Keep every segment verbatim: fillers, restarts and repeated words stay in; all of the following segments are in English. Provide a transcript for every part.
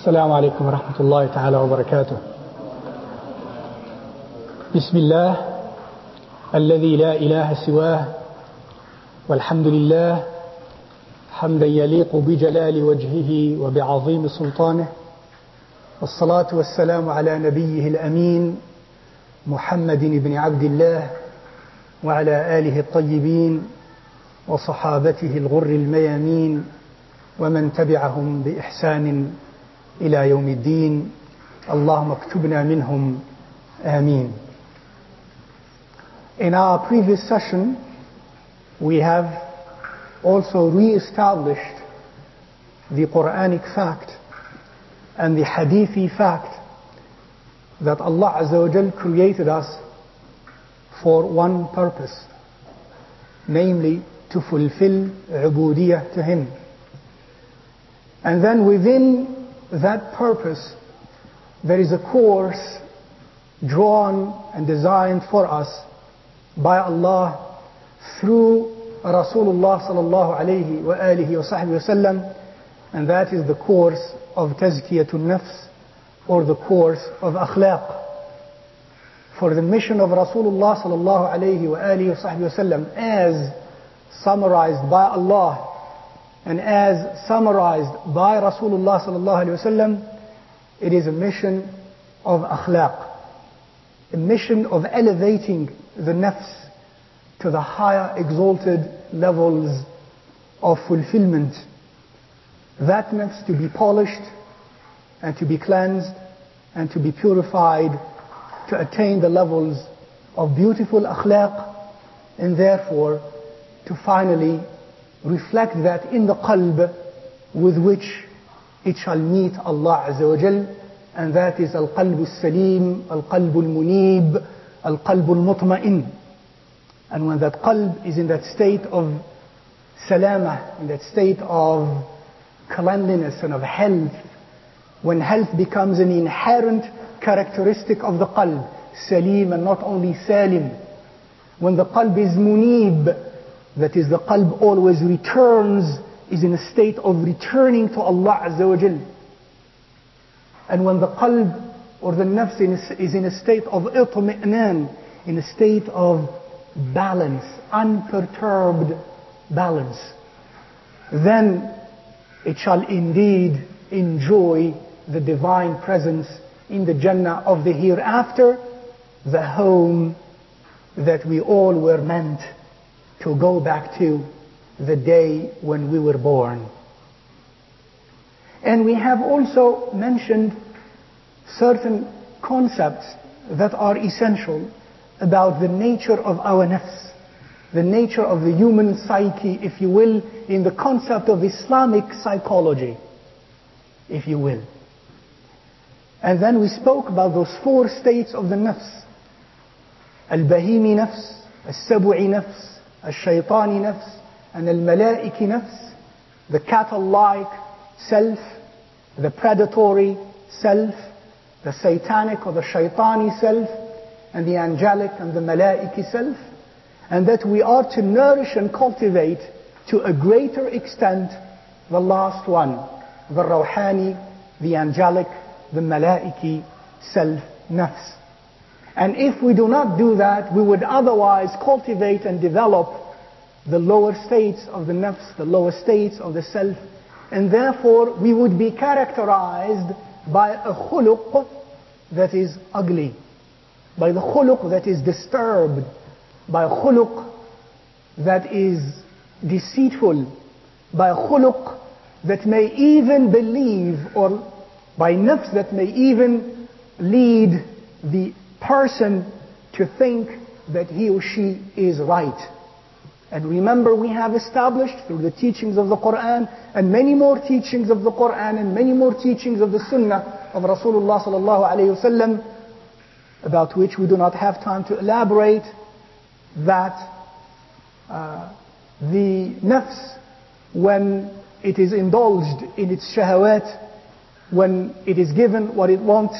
السلام عليكم ورحمة الله تعالى وبركاته. بسم الله الذي لا إله سواه، والحمد لله حمدا يليق بجلال وجهه وبعظيم سلطانه، والصلاة والسلام على نبيه الأمين محمد بن عبد الله وعلى آله الطيبين وصحابته الغر الميامين ومن تبعهم بإحسان إلى يوم الدين. اللهم اكتبنا منهم آمين. In our previous session, we have also re-established the Quranic fact and the Hadithi fact that Allah Azza wa Jal created us for one purpose, namely to fulfill ubudiyah to Him. And then within that purpose, there is a course drawn and designed for us by Allah through Rasulullah sallallahu alayhi wa alihi wa sahbihi wa sallam, and that is the course of Tazkiyatun Nafs, or the course of Akhlaq. For the mission of Rasulullah sallallahu alayhi wa alihi wa sahbihi wa sallam, as summarized by Allah and as summarized by Rasulullah sallallahu alayhi wa sallam, it is a mission of Akhlaq, a mission of elevating the nafs to the higher exalted levels of fulfillment. That nafs to be polished and to be cleansed and to be purified, to attain the levels of beautiful akhlaq, and therefore to finally reflect that in the qalb with which it shall meet Allah Azza wa Jal, and that is al-qalb al-salim, al-qalb al-munib, al-qalb al-mutma'in. And when that qalb is in that state of salama, in that state of cleanliness and of health, when health becomes an inherent characteristic of the qalb, salim and not only salim, when the qalb is munib, that is the qalb always returns, is in a state of returning to Allah Azza wa Jal. And when the qalb or the nafs is in a state of itmi'nan, in a state of balance, unperturbed balance, then it shall indeed enjoy the divine presence in the Jannah of the hereafter, the home that we all were meant to go back to the day when we were born. And we have also mentioned certain concepts that are essential about the nature of our nafs, the nature of the human psyche, if you will, in the concept of Islamic psychology, if you will. And then we spoke about those four states of the nafs: al-bahimi nafs, al-sab'i nafs, al-shaytani nafs, and al-malaiki nafs, the cattle-like self, the predatory self, the satanic or the shaitani self, and the angelic and the malaiki self, and that we are to nourish and cultivate to a greater extent the last one, the rawhani, the angelic, the malaiki self, nafs. And if we do not do that, we would otherwise cultivate and develop the lower states of the nafs, the lower states of the self, and therefore we would be characterized by a khuluq that is ugly, by the khuluq that is disturbed, by a khuluq that is deceitful, by a khuluq that may even believe, or by nafs that may even lead the person to think that he or she is right. And remember, we have established through the teachings of the Quran and many more teachings of the Quran and many more teachings of the Sunnah of Rasulullah sallallahu alayhi wa sallam, about which we do not have time to elaborate, that uh, the nafs, when it is indulged in its shahawat, when it is given what it wants,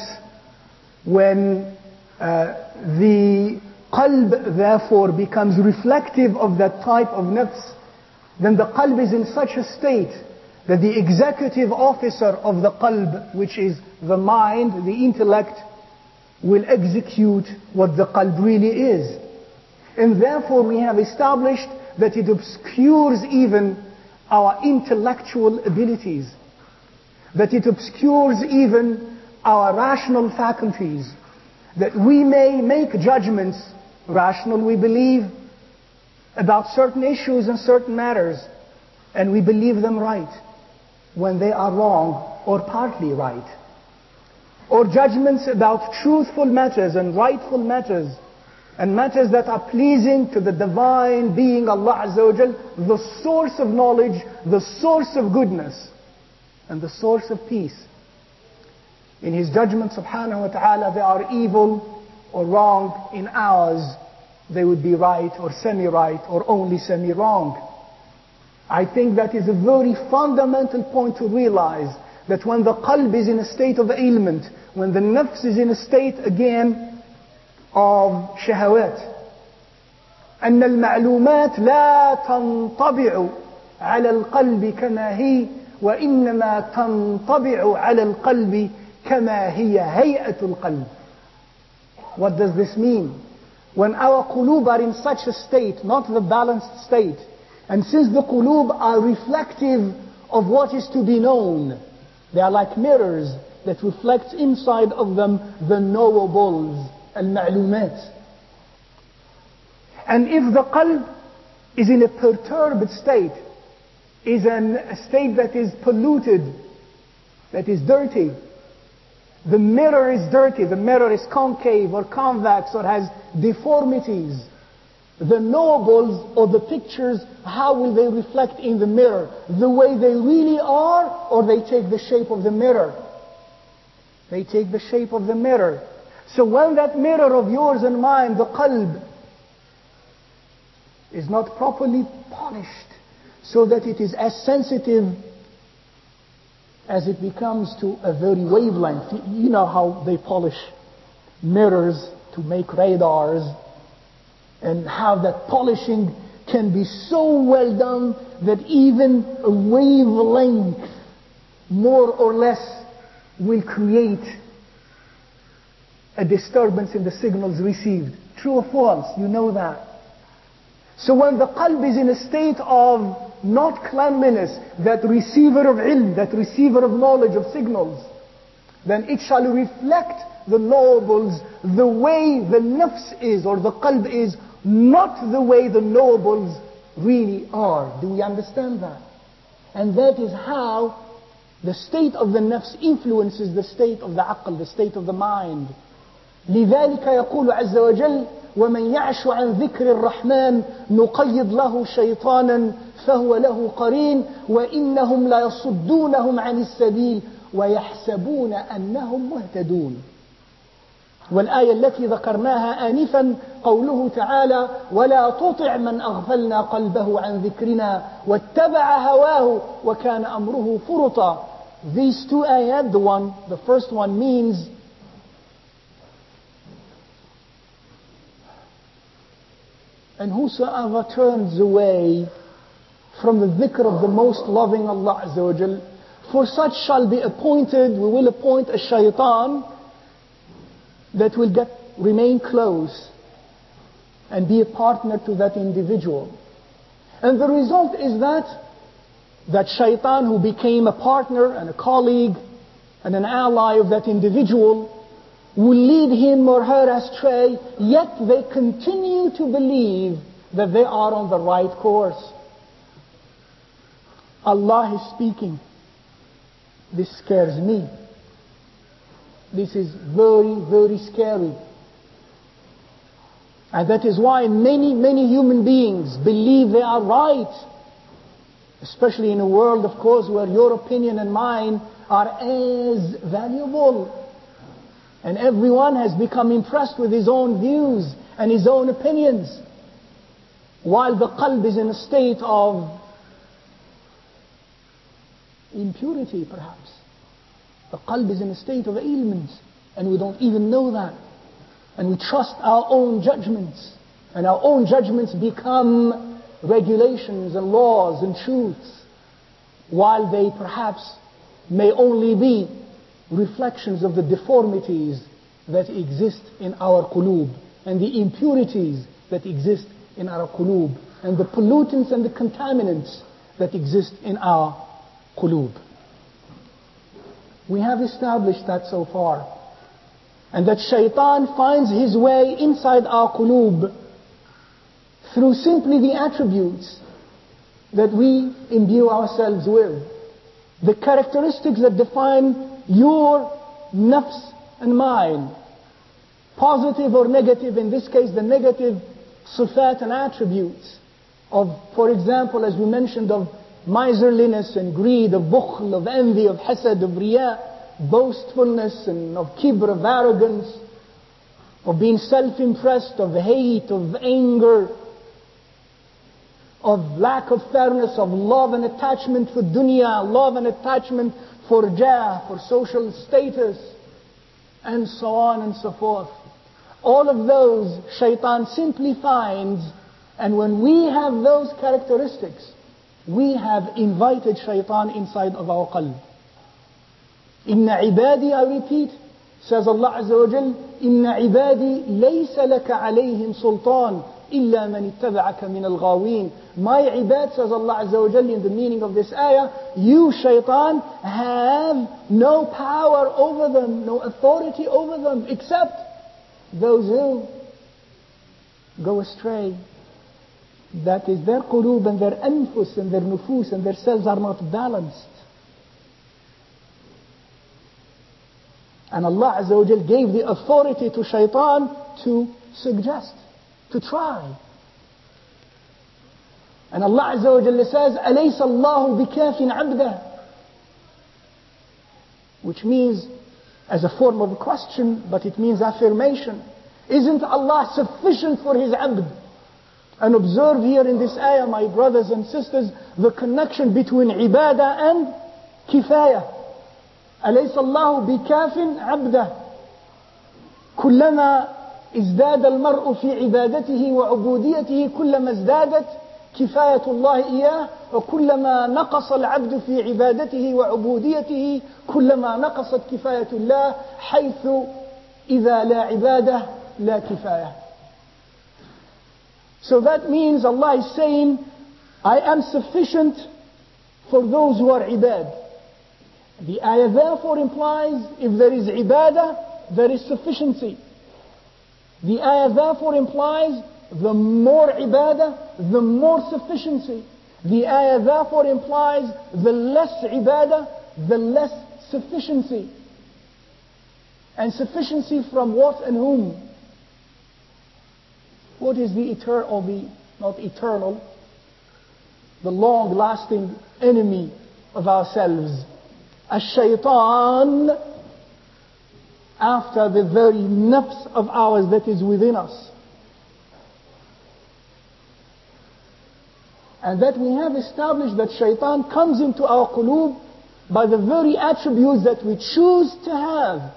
when uh, the qalb therefore becomes reflective of that type of nafs, then the qalb is in such a state that the executive officer of the qalb, which is the mind, the intellect, will execute what the qalb really is. And therefore we have established that it obscures even our intellectual abilities, that it obscures even our rational faculties, that we may make judgments, rational we believe, about certain issues and certain matters, and we believe them right when they are wrong or partly right. Or judgments about truthful matters and rightful matters and matters that are pleasing to the divine being Allah Azza wa Jal, the source of knowledge, the source of goodness, and the source of peace. In His judgment subhanahu wa ta'ala, they are evil or wrong. In ours, they would be right or semi-right or only semi-wrong. I think that is a very fundamental point to realize, that when the qalb is in a state of ailment, when the nafs is in a state again of shahawat, أن المعلومات لا تنطبع على القلب كما هي وإنما تنطبع على القلب كما هي هيئة القلب. What does this mean? When our qulub are in such a state, not the balanced state, and since the qulub are reflective of what is to be known, they are like mirrors that reflects inside of them the knowables, al-ma'lumat. And if the qalb is in a perturbed state, is in a state that is polluted, that is dirty, the mirror is dirty, the mirror is concave or convex or has deformities, the knowables or the pictures, how will they reflect in the mirror? The way they really are, or they take the shape of the mirror? They take the shape of the mirror. So when that mirror of yours and mine, the qalb, is not properly polished so that it is as sensitive as it becomes to a very wavelength. You know how they polish mirrors to make radars, and how that polishing can be so well done that even a wavelength, more or less, will create a disturbance in the signals received. True or false? You know that. So when the qalb is in a state of not cleanliness, that receiver of ilm, that receiver of knowledge, of signals, then it shall reflect the knowables the way the nafs is, or the qalb is, not the way the knowables really are. Do we understand that? And that is how the state of the nafs influences the state of the aql, the state of the mind. لذلك يقول عز وجل ومن يعش عن ذكر الرحمن نقيض له شيطانا فهو له قرين وإنهم ليصدونهم عن السبيل ويحسبون أنهم مهتدون. والآية التي ذكرناها آنفا قوله تعالى ولا تطع من أغفلنا قلبه عن ذكرنا واتبع هواه وكان أمره فرطا. These two ayat, the one, the first one means and whosoever turns away from the dhikr of the most loving Allah Azza wa Jal, for such shall be appointed, we will appoint a shaitan that will get remain close and be a partner to that individual. And the result is that that shaitan who became a partner and a colleague and an ally of that individual will lead him or her astray, yet they continue to believe that they are on the right course. Allah is speaking. This scares me. This is very, very scary. And that is why many, many human beings believe they are right. Especially in a world, of course, where your opinion and mine are as valuable. And everyone has become impressed with his own views and his own opinions. While the qalb is in a state of impurity, perhaps. The qalb is in a state of ailment, and we don't even know that. And we trust our own judgments. And our own judgments become regulations and laws and truths. while they perhaps may only be reflections of the deformities that exist in our qulub and the impurities that exist in our qulub and the pollutants and the contaminants that exist in our qulub. We have established that so far. And that shaitan finds his way inside our qulub through simply the attributes that we imbue ourselves with. The characteristics that define your nafs and mine. Positive or negative, in this case the negative sifat and attributes of, for example, as we mentioned, of miserliness and greed, of bukhl, of envy, of hasad, of riya, boastfulness, and of kibr, of arrogance, of being self-impressed, of hate, of anger, of lack of fairness, of love and attachment for dunya, love and attachment for jah, for social status, and so on and so forth. All of those shaitan simply finds, and when we have those characteristics, we have invited shaitan inside of our qalb. Inna ibadi, I repeat, says Allah Azza wa Jal, Inna ibadi laysa laka alayhim sultan illa man ittaba'aka min al-ghawin. My ibad, says Allah Azza wa Jal in the meaning of this ayah, you shaitan have no power over them, no authority over them, except those who go astray. That is, their qulub and their anfus and their nufus and their selves are not balanced. And Allah Azza wa Jal gave the authority to shaitan to suggest, to try. And Allah Azza wa Jal says, أَلَيْسَ اللَّهُ بِكَافٍ عَبْدَهُ, which means, as a form of a question, but it means affirmation. Isn't Allah sufficient for His abd? And observe here in this ayah, my brothers and sisters, the connection between ibadah and kifayah. أليس الله بكاف عبده كلما ازداد المرء في عبادته وعبوديته كلما ازدادت كفاية الله إياه وكلما نقص العبد في عبادته وعبوديته كلما نقصت كفاية الله حيث إذا لا عبادة لا كفاية. So that means Allah is saying, I am sufficient for those who are ibad. The ayah therefore implies if there is ibadah, there is sufficiency. The ayah therefore implies the more ibadah, the more sufficiency. The ayah therefore implies the less ibadah, the less sufficiency. And sufficiency from what and whom? What is the eternal, the not eternal, the long-lasting enemy of ourselves? Ash-shaytan, after the very nafs of ours that is within us. And that we have established that shaitan comes into our qulub by the very attributes that we choose to have.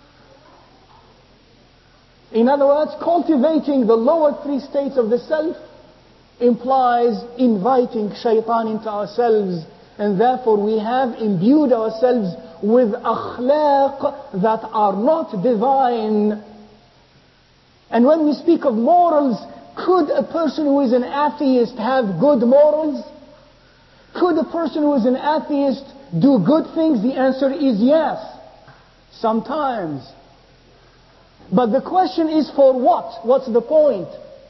In other words, cultivating the lower three states of the self implies inviting shaitan into ourselves. And therefore we have imbued ourselves with akhlaq that are not divine. And when we speak of morals, could a person who is an atheist have good morals? Could a person who is an atheist do good things? The answer is yes. Sometimes. But the question is for what? What's the point?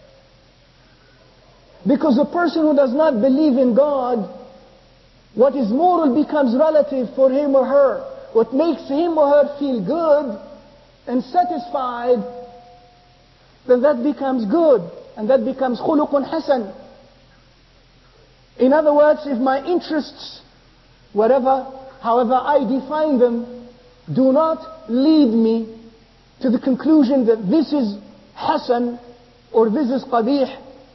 Because a person who does not believe in God, what is moral becomes relative for him or her. What makes him or her feel good and satisfied, then that becomes good. And that becomes khuluqun hasan. In other words, if my interests, whatever, however I define them, do not lead me to the conclusion that this is hasan or this is qabih,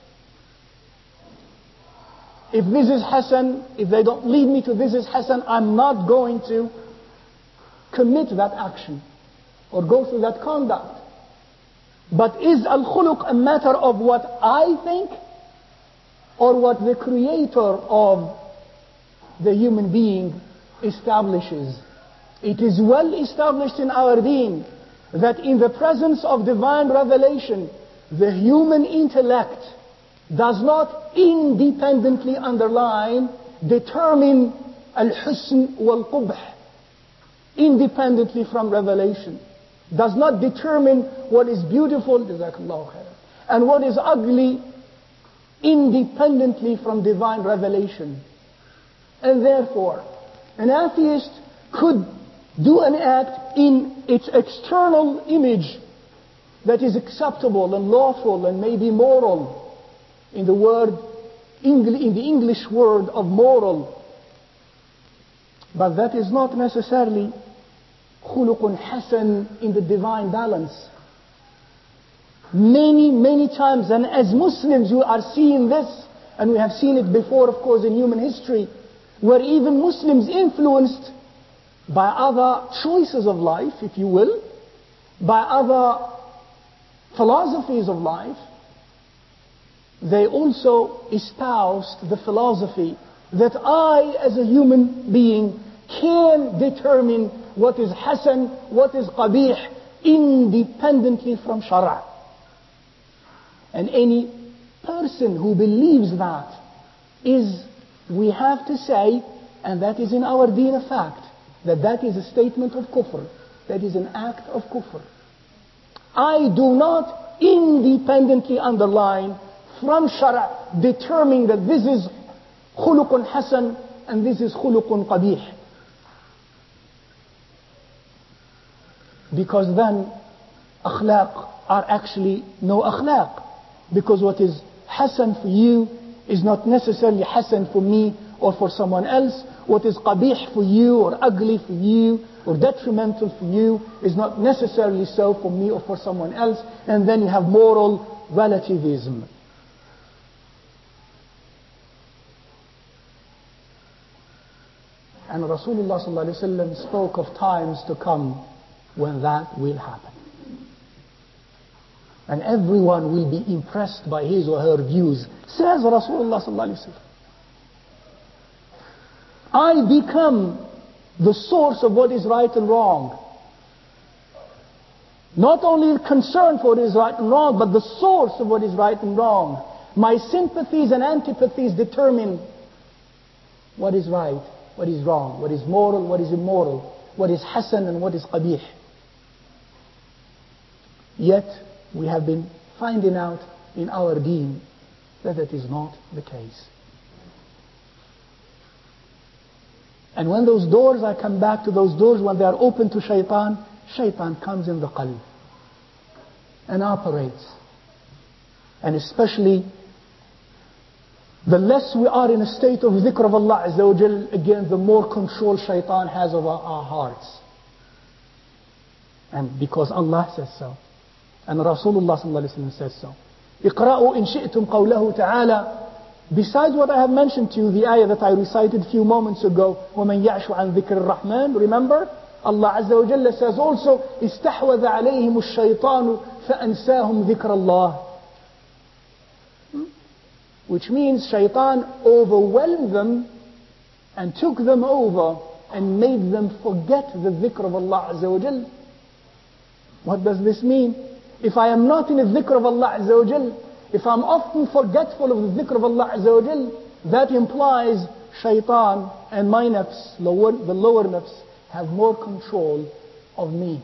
if this is hasan, if they don't lead me to this is hasan, I'm not going to commit that action or go through that conduct. But is al-khuluq a matter of what I think or what the creator of the human being establishes. It is well established in our deen that in the presence of divine revelation, the human intellect does not independently underline, determine al-husn wal-qubh, independently from revelation. Does not determine what is beautiful, jazakallahu khair, and what is ugly independently from divine revelation. And therefore, an atheist could do an act in its external image that is acceptable and lawful and maybe moral, in the word, in the English word of moral. But that is not necessarily khuluqun hasan in the divine balance. Many, many times, and as Muslims we are seeing this, and we have seen it before, of course, in human history, where even Muslims influenced by other choices of life, if you will, by other philosophies of life, they also espoused the philosophy that I, as a human being, can determine what is hasan, what is qabih, independently from shara'. And any person who believes that is, we have to say, and that is in our deen a fact, that that is a statement of kufr. That is an act of kufr. I do not independently underline from shara' determining that this is khuluqun hasan and this is khuluqun qabih. Because then akhlaq are actually no akhlaq. Because what is hasan for you is not necessarily hasan for me or for someone else. What is qabih for you or ugly for you or detrimental for you is not necessarily so for me or for someone else. And then you have moral relativism. And Rasulullah sallallahu alaihi wasallam spoke of times to come when that will happen. And everyone will be impressed by his or her views. Says Rasulullah sallallahu alaihi wasallam, I become the source of what is right and wrong. Not only concern for what is right and wrong, but the source of what is right and wrong. My sympathies and antipathies determine what is right, what is wrong, what is moral, what is immoral, what is hasan and what is qabih. Yet, we have been finding out in our deen that that is not the case. And when those doors, I come back to those doors, when they are open to shaitan, shaitan comes in the qalb and operates. And especially, the less we are in a state of dhikr of Allah Azza wa Jal, again, the more control shaitan has over our hearts. And because Allah says so. And Rasulullah sallallahu alaihi wasallam says so. اقرأوا إن شئتم قوله تعالى. Besides what I have mentioned to you, the ayah that I recited a few moments ago, وَمَنْ يَعْشُ عَنْ ذِكْرِ الرَّحْمَنِ, remember? Allah Azza wa Jalla says also, استحوذ عليهم الشيطان فأنساهم ذكر الله. Which means shaitan overwhelmed them and took them over and made them forget the dhikr of Allah Azza wa Jalla. What does this mean? If I am not in the dhikr of Allah Azza wa Jal, if I'm often forgetful of the dhikr of Allah Azza wa Jal, that implies shaitan and my nafs, lower, the lower nafs, have more control of me.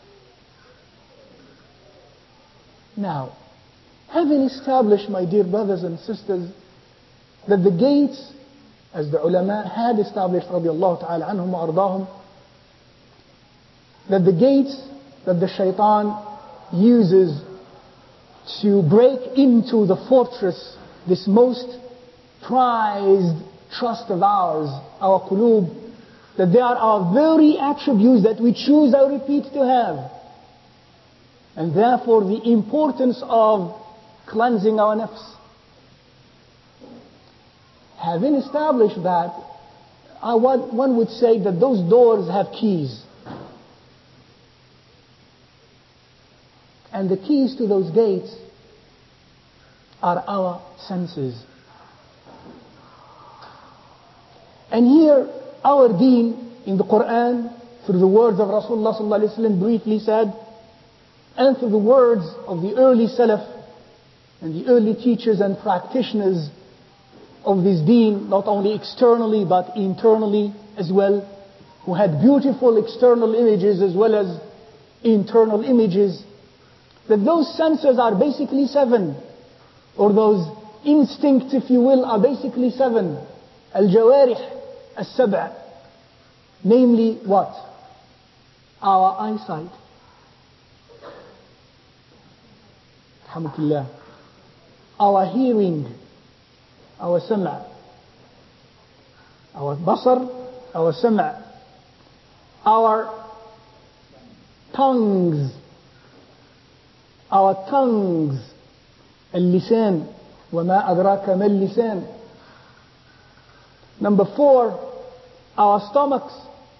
Now, having established, my dear brothers and sisters, that the gates, as the ulama had established, radiallahu ta'ala anhum wa ardahum, that the gates that the shaitan uses to break into the fortress, this most prized trust of ours, our qulub, that they are our very attributes that we choose, I repeat, to have. And therefore the importance of cleansing our nafs. Having established that, I want, one would say that those doors have keys. And the keys to those gates are our senses. And here, our deen in the Quran, through the words of Rasulullah sallallahu alaihi wasallam briefly said, and through the words of the early Salaf and the early teachers and practitioners of this deen, not only externally but internally as well, who had beautiful external images as well as internal images, that those senses are basically seven, or those instincts, if you will, are basically seven. Al-Jawarih As-Sab'a. Namely what? Our eyesight. Alhamdulillah. Our hearing. Our Sam'a. Our Basar. Our Sam'a. Our tongues. Our tongues. Al-Lisan. وَمَا أَدْرَاكَ مَا اللِّسَانِ. Number four, our stomachs.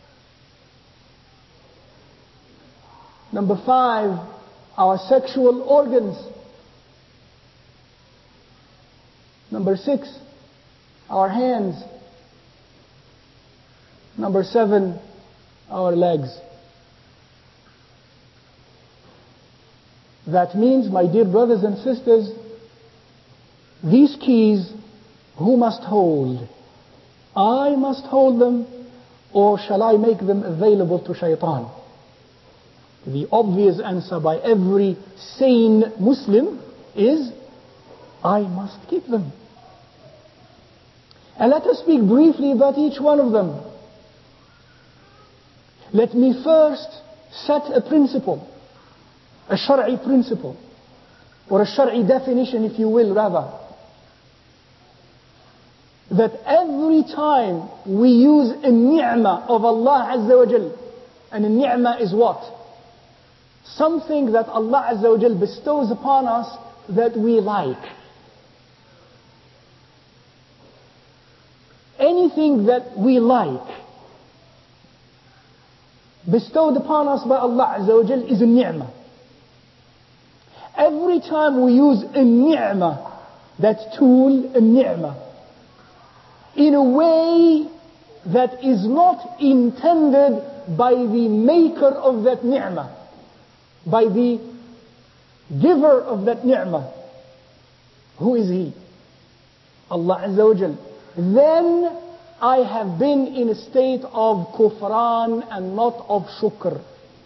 Number five, our sexual organs. Number six, our hands. Number seven, our legs. That means, my dear brothers and sisters, these keys, who must hold? I must hold them, or shall I make them available to shaitan? The obvious answer by every sane Muslim is, I must keep them. And let us speak briefly about each one of them. Let me first set a principle, a Shar'i principle, or a Shar'i definition, if you will, rather. That every time we use a ni'mah of Allah Azza wa Jal, and a ni'mah is what? Something that Allah Azza wa Jal bestows upon us that we like. Anything that we like, bestowed upon us by Allah Azza wa Jal, is a ni'mah. Every time we use a ni'mah, that tool, a ni'mah, in a way that is not intended by the maker of that ni'mah, by the giver of that ni'mah. Who is he? Allah Azza wa Jal. Then I have been in a state of kufran and not of shukr.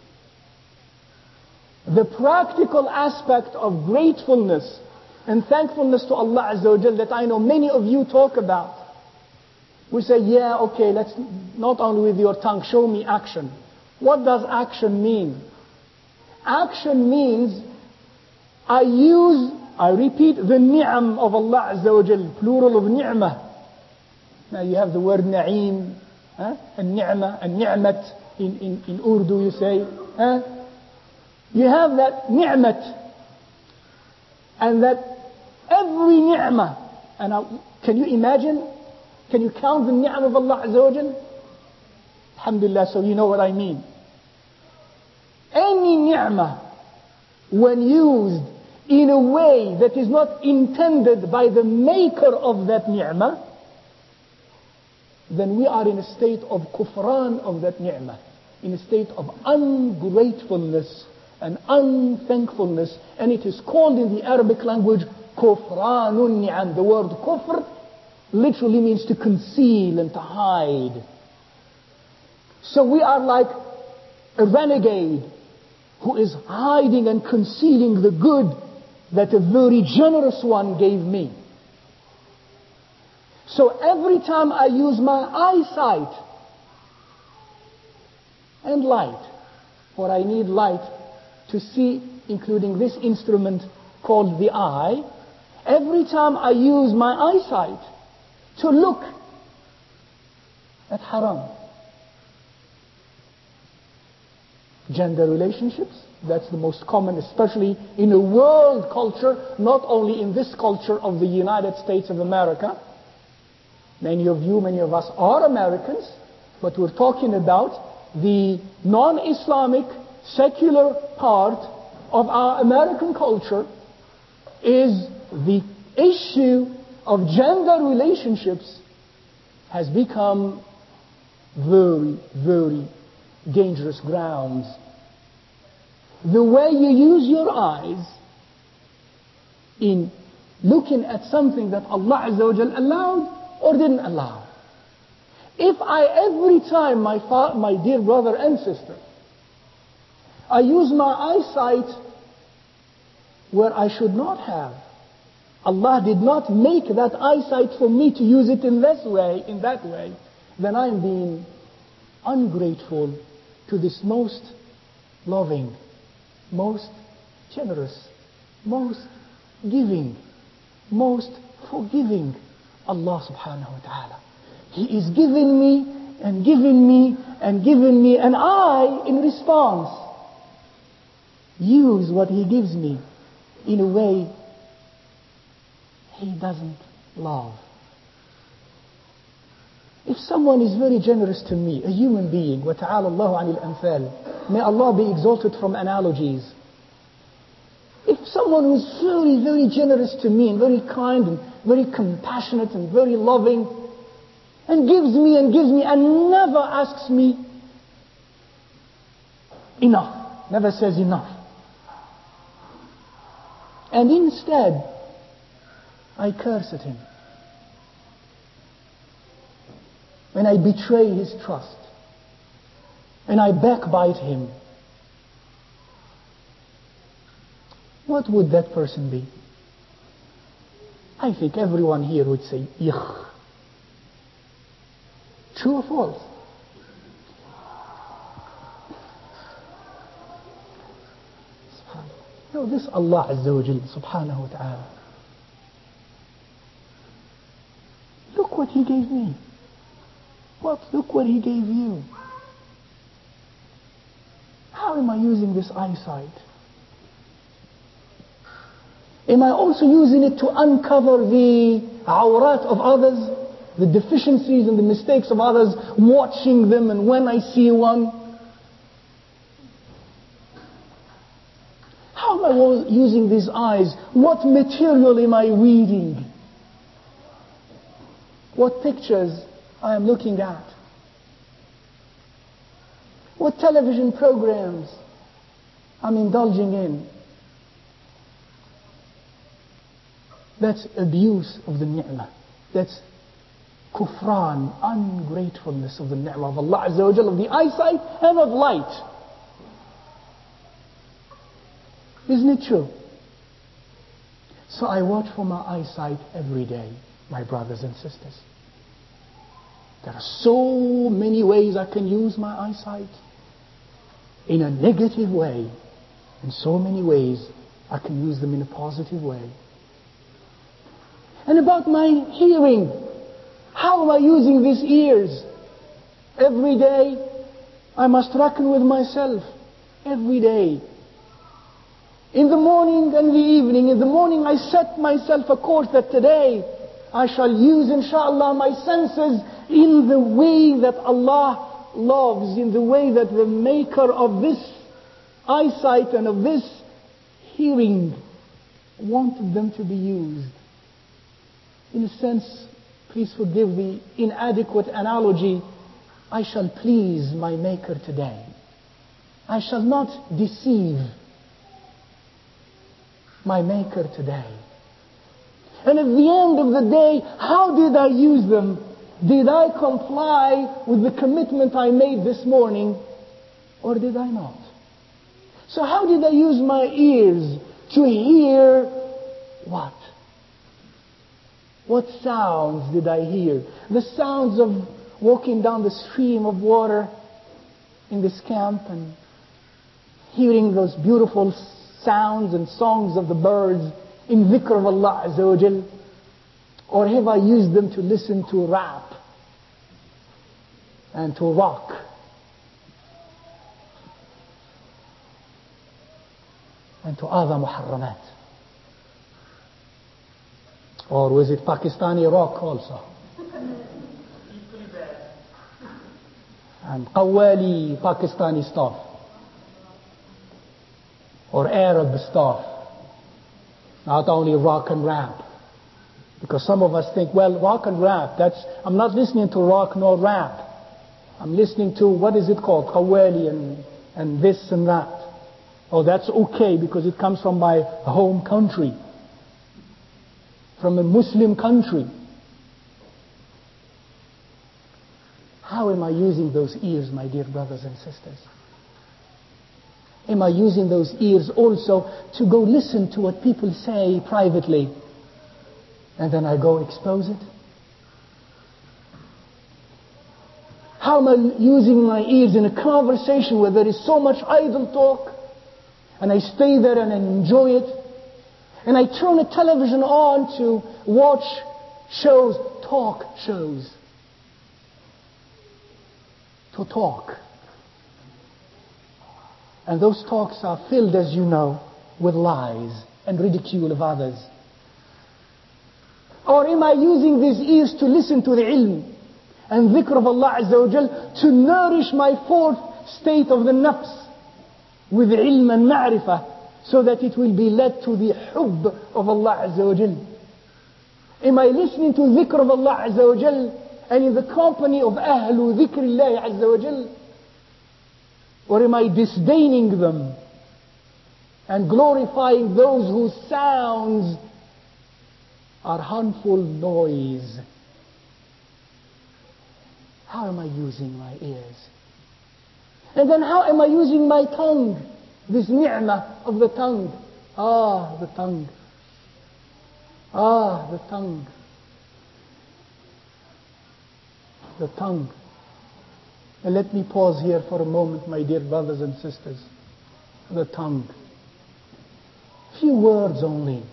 The practical aspect of gratefulness and thankfulness to Allah Azza wa Jal that I know many of you talk about. We say, yeah, okay, let's not only with your tongue, show me action. What does action mean? Action means I use, I repeat, the ni'am of Allah Azza wa Jal, plural of ni'mah. Now you have the word na'im, huh? An-ni'mah, an-ni'mat, in, in, in Urdu you say. Huh? You have that ni'mat, and that every ni'mah, and I, can you imagine? Can you count the ni'am of Allah Azza wa Jal? Alhamdulillah, so you know what I mean. Any ni'mah, when used in a way that is not intended by the maker of that ni'mah, then we are in a state of kufran of that ni'mah, in a state of ungratefulness and unthankfulness, and it is called in the Arabic language kufranun ni'am. The word kufr literally means to conceal and to hide. So we are like a renegade who is hiding and concealing the good that a very generous one gave me. So every time I use my eyesight and light, for I need light to see, including this instrument called the eye, every time I use my eyesight to look at haram, gender relationships, that's the most common, especially in a world culture, not only in this culture of the United States of America. Many of you, many of us are Americans, but we're talking about the non-Islamic, secular part of our American culture is the issue of gender relationships has become very, very dangerous grounds. The way you use your eyes in looking at something that Allah Azza wa Jal allowed or didn't allow. If I, every time, my, fa- my dear brother and sister, I use my eyesight where I should not have, Allah did not make that eyesight for me to use it in this way, in that way, then I'm being ungrateful to this most loving, most generous, most giving, most forgiving Allah subhanahu wa ta'ala. He is giving me and giving me and giving me, and I, in response, use what He gives me in a way He doesn't love. If someone is very generous to me, a human being, وَتَعَالَى اللَّهُ عَنِ الْأَمْثَالِ, may Allah be exalted from analogies. If someone who is very, very generous to me and very kind and very compassionate and very loving and gives me and gives me and never asks me enough, never says enough. And instead, I curse at him. And I betray his trust. And I backbite him. What would that person be? I think everyone here would say, yuck. True or false? No, this Allah Azza wa Jal, subhanahu wa ta'ala. Look what He gave me. What? Look what He gave you. How am I using this eyesight? Am I also using it to uncover the awrat of others, the deficiencies and the mistakes of others, watching them, and when I see one, how am I using these eyes? What material am I reading? What pictures I am looking at? What television programs I'm indulging in? That's abuse of the ni'mah. That's kufran, ungratefulness of the ni'mah of Allah Azza wa Jal, of the eyesight and of light. Isn't it true? So I watch for my eyesight every day, my brothers and sisters. There are so many ways I can use my eyesight in a negative way, and so many ways I can use them in a positive way. And about my hearing, how am I using these ears? Every day I must reckon with myself. Every day. In the morning and the evening. In the morning I set myself a course that today I shall use, inshallah, my senses in the way that Allah loves, in the way that the maker of this eyesight and of this hearing wanted them to be used. In a sense, please forgive the inadequate analogy, I shall please my Maker today. I shall not deceive my Maker today. And at the end of the day, how did I use them? Did I comply with the commitment I made this morning, or did I not? So how did I use my ears to hear what? What sounds did I hear? The sounds of walking down the stream of water in this camp and hearing those beautiful sounds and songs of the birds in dhikr of Allah Azza wa Jal? Or have I used them to listen to rap and to rock? And to other muharramat? Or was it Pakistani rock also? And Qawwali Pakistani stuff? Or Arab stuff? Not only rock and rap, Because some of us think, well, rock and rap, that's, I'm not listening to rock nor rap. I'm listening to, what is it called? Qawwali and, and this and that. Oh, that's okay because it comes from my home country. From a Muslim country. How am I using those ears, my dear brothers and sisters? Am I using those ears also to go listen to what people say privately and then I go expose it? How am I using my ears in a conversation where there is so much idle talk and I stay there and I enjoy it and I turn the television on to watch shows, talk shows, to talk. And those talks are filled, as you know, with lies and ridicule of others. Or am I using these ears to listen to the ilm and dhikr of Allah Azza wa Jal to nourish my fourth state of the nafs with ilm and ma'rifah so that it will be led to the hubb of Allah Azza wa Jal? Am I listening to dhikr of Allah Azza wa Jal and in the company of ahlu dhikr Allah Azza wa Jal? Or am I disdaining them and glorifying those whose sounds are harmful noise? How am I using my ears? And then how am I using my tongue? This ni'mah of the tongue. Ah, the tongue. Ah, the tongue. The tongue. And let me pause here for a moment, my dear brothers and sisters. The tongue. Few words only.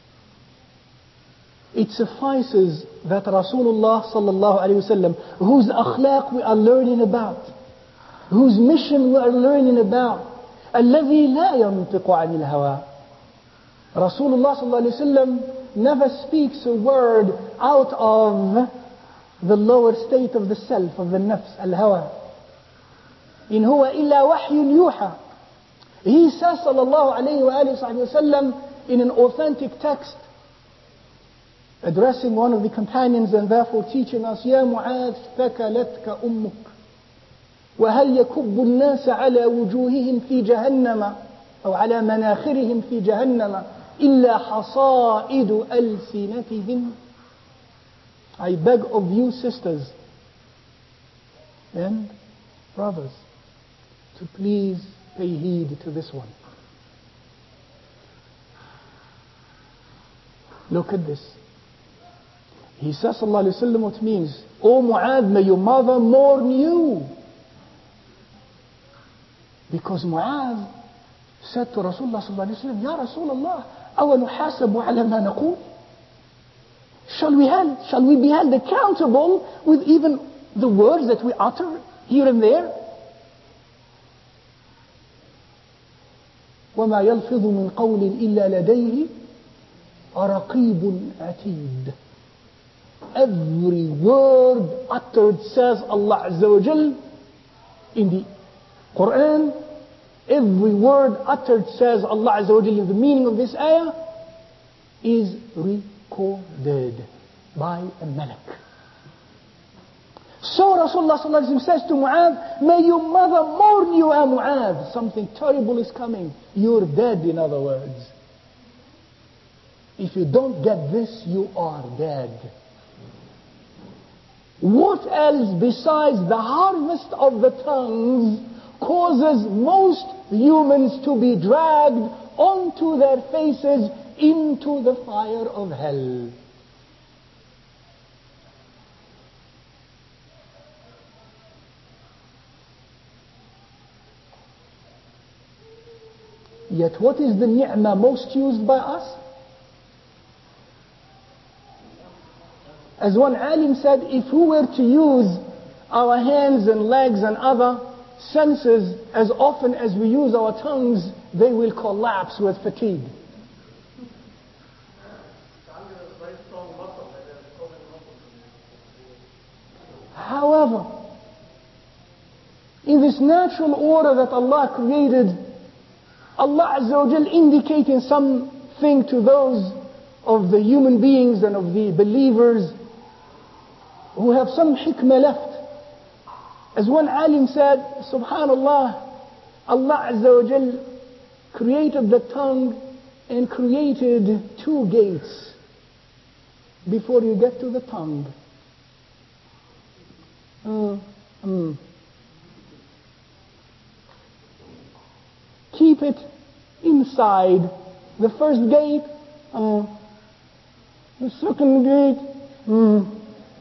It suffices that Rasulullah sallallahu alayhi wasallam, whose akhlaq we are learning about, whose mission we are learning about, الذي لا ينطق عن الهوى. Rasulullah sallallahu alayhi wasallam never speaks a word out of the lower state of the self, of the nafs, al-hawa. إن هو إلا وحي يوحى. He says sallallahu alayhi wa sallam in an authentic text, addressing one of the companions and therefore teaching us, يا معاذ ثكلتك أمك وهل يكب الناس على وجوههم في جهنم أو على مناخرهم في جهنم إلا حصائد ألسنتهم. I beg of you, sisters and brothers, to please pay heed to this one. Look at this. He says, sallallahu alayhi wa sallam, what means, O Mu'adh, may your mother mourn you. Because Mu'adh said to Rasulullah sallallahu alayhi wa sallam, Ya Rasulullah, أَوَنُحَاسَبُ عَلَى مَا نَقُولُ? Shall we, held, shall we be held accountable with even the words that we utter here and there? وَمَا يَلْفِظُ مِنْ قَوْلٍ إِلَّا لَدَيْهِ رَقِيبٌ عَتِيدٌ. Every word uttered, says Allah Azza wa Jal in the Quran, every word uttered, says Allah Azza wa Jal in the meaning of this ayah, is recorded by a malak. So Rasulullah sallallahu alaihi wasallam says to Mu'adh, may your mother mourn you, O Mu'adh. Something terrible is coming. You're dead, in other words. If you don't get this, you are dead. What else besides the harvest of the tongues causes most humans to be dragged onto their faces into the fire of hell? Yet what is the ni'mah most used by us? As one alim said, if we were to use our hands and legs and other senses as often as we use our tongues, they will collapse with fatigue. However, in this natural order that Allah created, Allah Azza wa Jal indicating something to those of the human beings and of the believers who have some hikmah left. As one alim said, Subhanallah, Allah Azza wa Jal created the tongue and created two gates before you get to the tongue. Mm, mm. Keep it inside. The first gate, uh, the second gate, mm.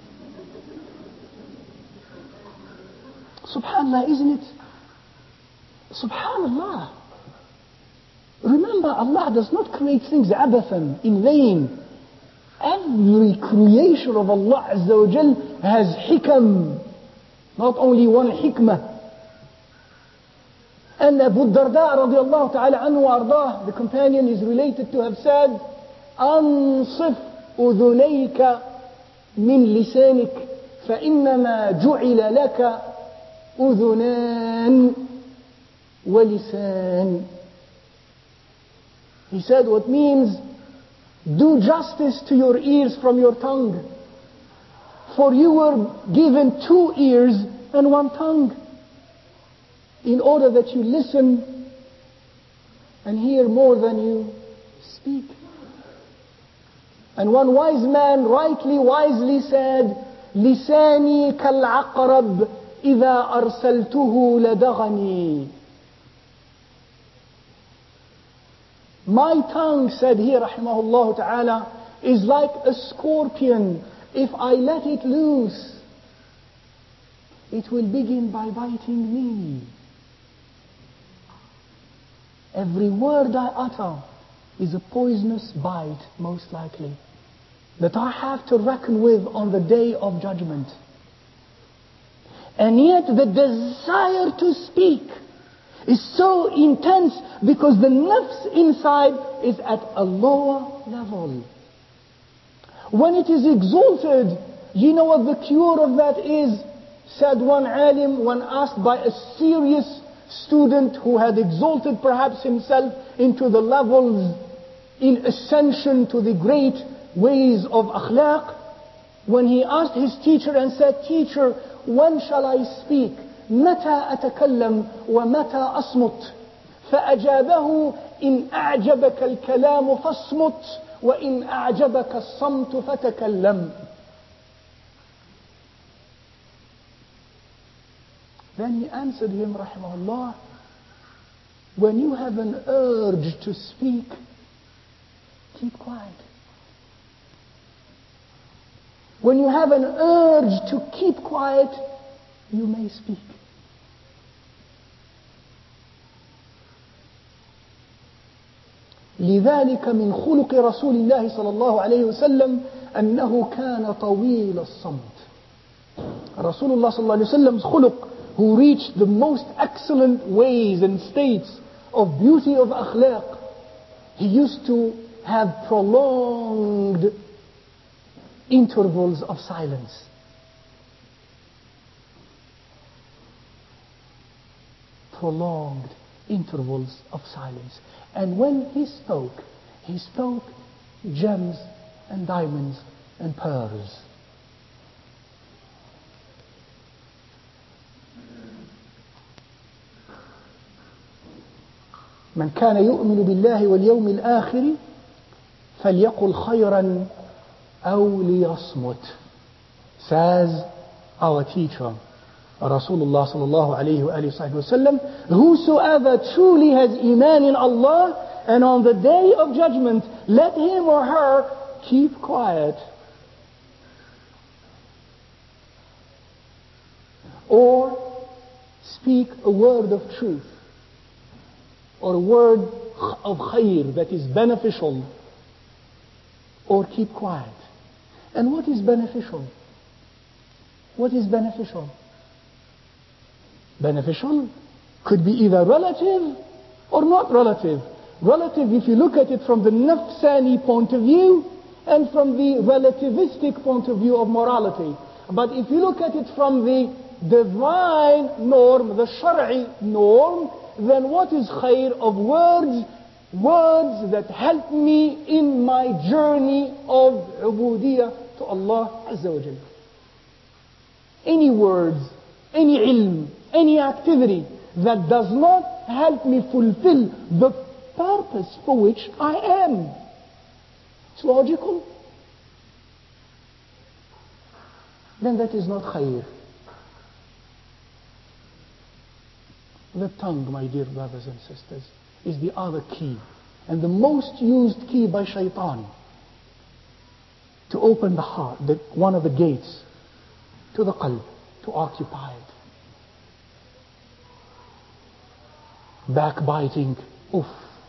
Subhanallah, isn't it? Subhanallah. Remember, Allah does not create things abathan, in vain. Every creation of Allah Azza wa Jal has hikam. Not only one hikmah. And Abu Darda radiallahu ta'ala anhu ardah, the companion, is related to have said, أنصف أذنيك من لسانك فإنما جعل لك أذنان ولسان. He said, what means, do justice to your ears from your tongue. For you were given two ears and one tongue, in order that you listen and hear more than you speak. And one wise man rightly, wisely said, لساني كالعقرب إذا أرسلته لدغني. My tongue, said he rahimahullah ta'ala, is like a scorpion. If I let it loose, it will begin by biting me. Every word I utter is a poisonous bite, most likely, that I have to reckon with on the day of judgment. And yet the desire to speak is so intense because the nafs inside is at a lower level. When it is exalted, you know what the cure of that is? Said one alim when asked by a serious student who had exalted perhaps himself into the levels in ascension to the great ways of akhlaq, when he asked his teacher and said, teacher, when shall I speak? متى أتكلم ومتى أصمت؟ فأجابه إن أعجبك الكلام فاصمت وإن أعجبك الصمت فتكلم. Then he answered him, rahimahullah, when you have an urge to speak, keep quiet. When you have an urge to keep quiet, you may speak. لذلك من خلق رسول الله صلى الله عليه وسلم أنه كان طويل الصمت. Rasulullah صلى الله عليه وسلم's خلق, who reached the most excellent ways and states of beauty of akhlaq, he used to have prolonged intervals of silence. Prolonged intervals of silence. And when he spoke, he spoke gems and diamonds and pearls. من كان يؤمن بالله واليوم الآخر فليقل خيرا أو ليصمت. Says our teacher, Rasulullah sallallahu alayhi wa sallam, whosoever truly has iman in Allah and on the day of judgment, let him or her keep quiet. Or speak a word of truth, or a word of khair that is beneficial, or keep quiet. And what is beneficial? What is beneficial? Beneficial could be either relative or not relative. Relative, if you look at it from the nafsani point of view and from the relativistic point of view of morality. But if you look at it from the divine norm, the shar'i norm, then what is khair of words words that help me in my journey of ubudiyah to Allah Azza wa Jalla. Any words, any ilm, any activity that does not help me fulfill the purpose for which I am. It's logical. Then that is not khair. The tongue, my dear brothers and sisters, is the other key, and the most used key by shaitan to open the heart, the, one of the gates to the qalb, to occupy it. Backbiting, oof.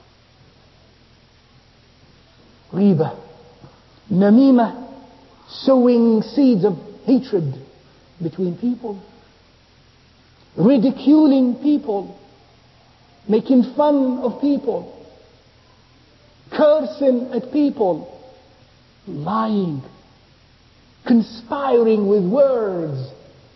Riba, namima, sowing seeds of hatred between people, ridiculing people, making fun of people, cursing at people, lying, conspiring with words.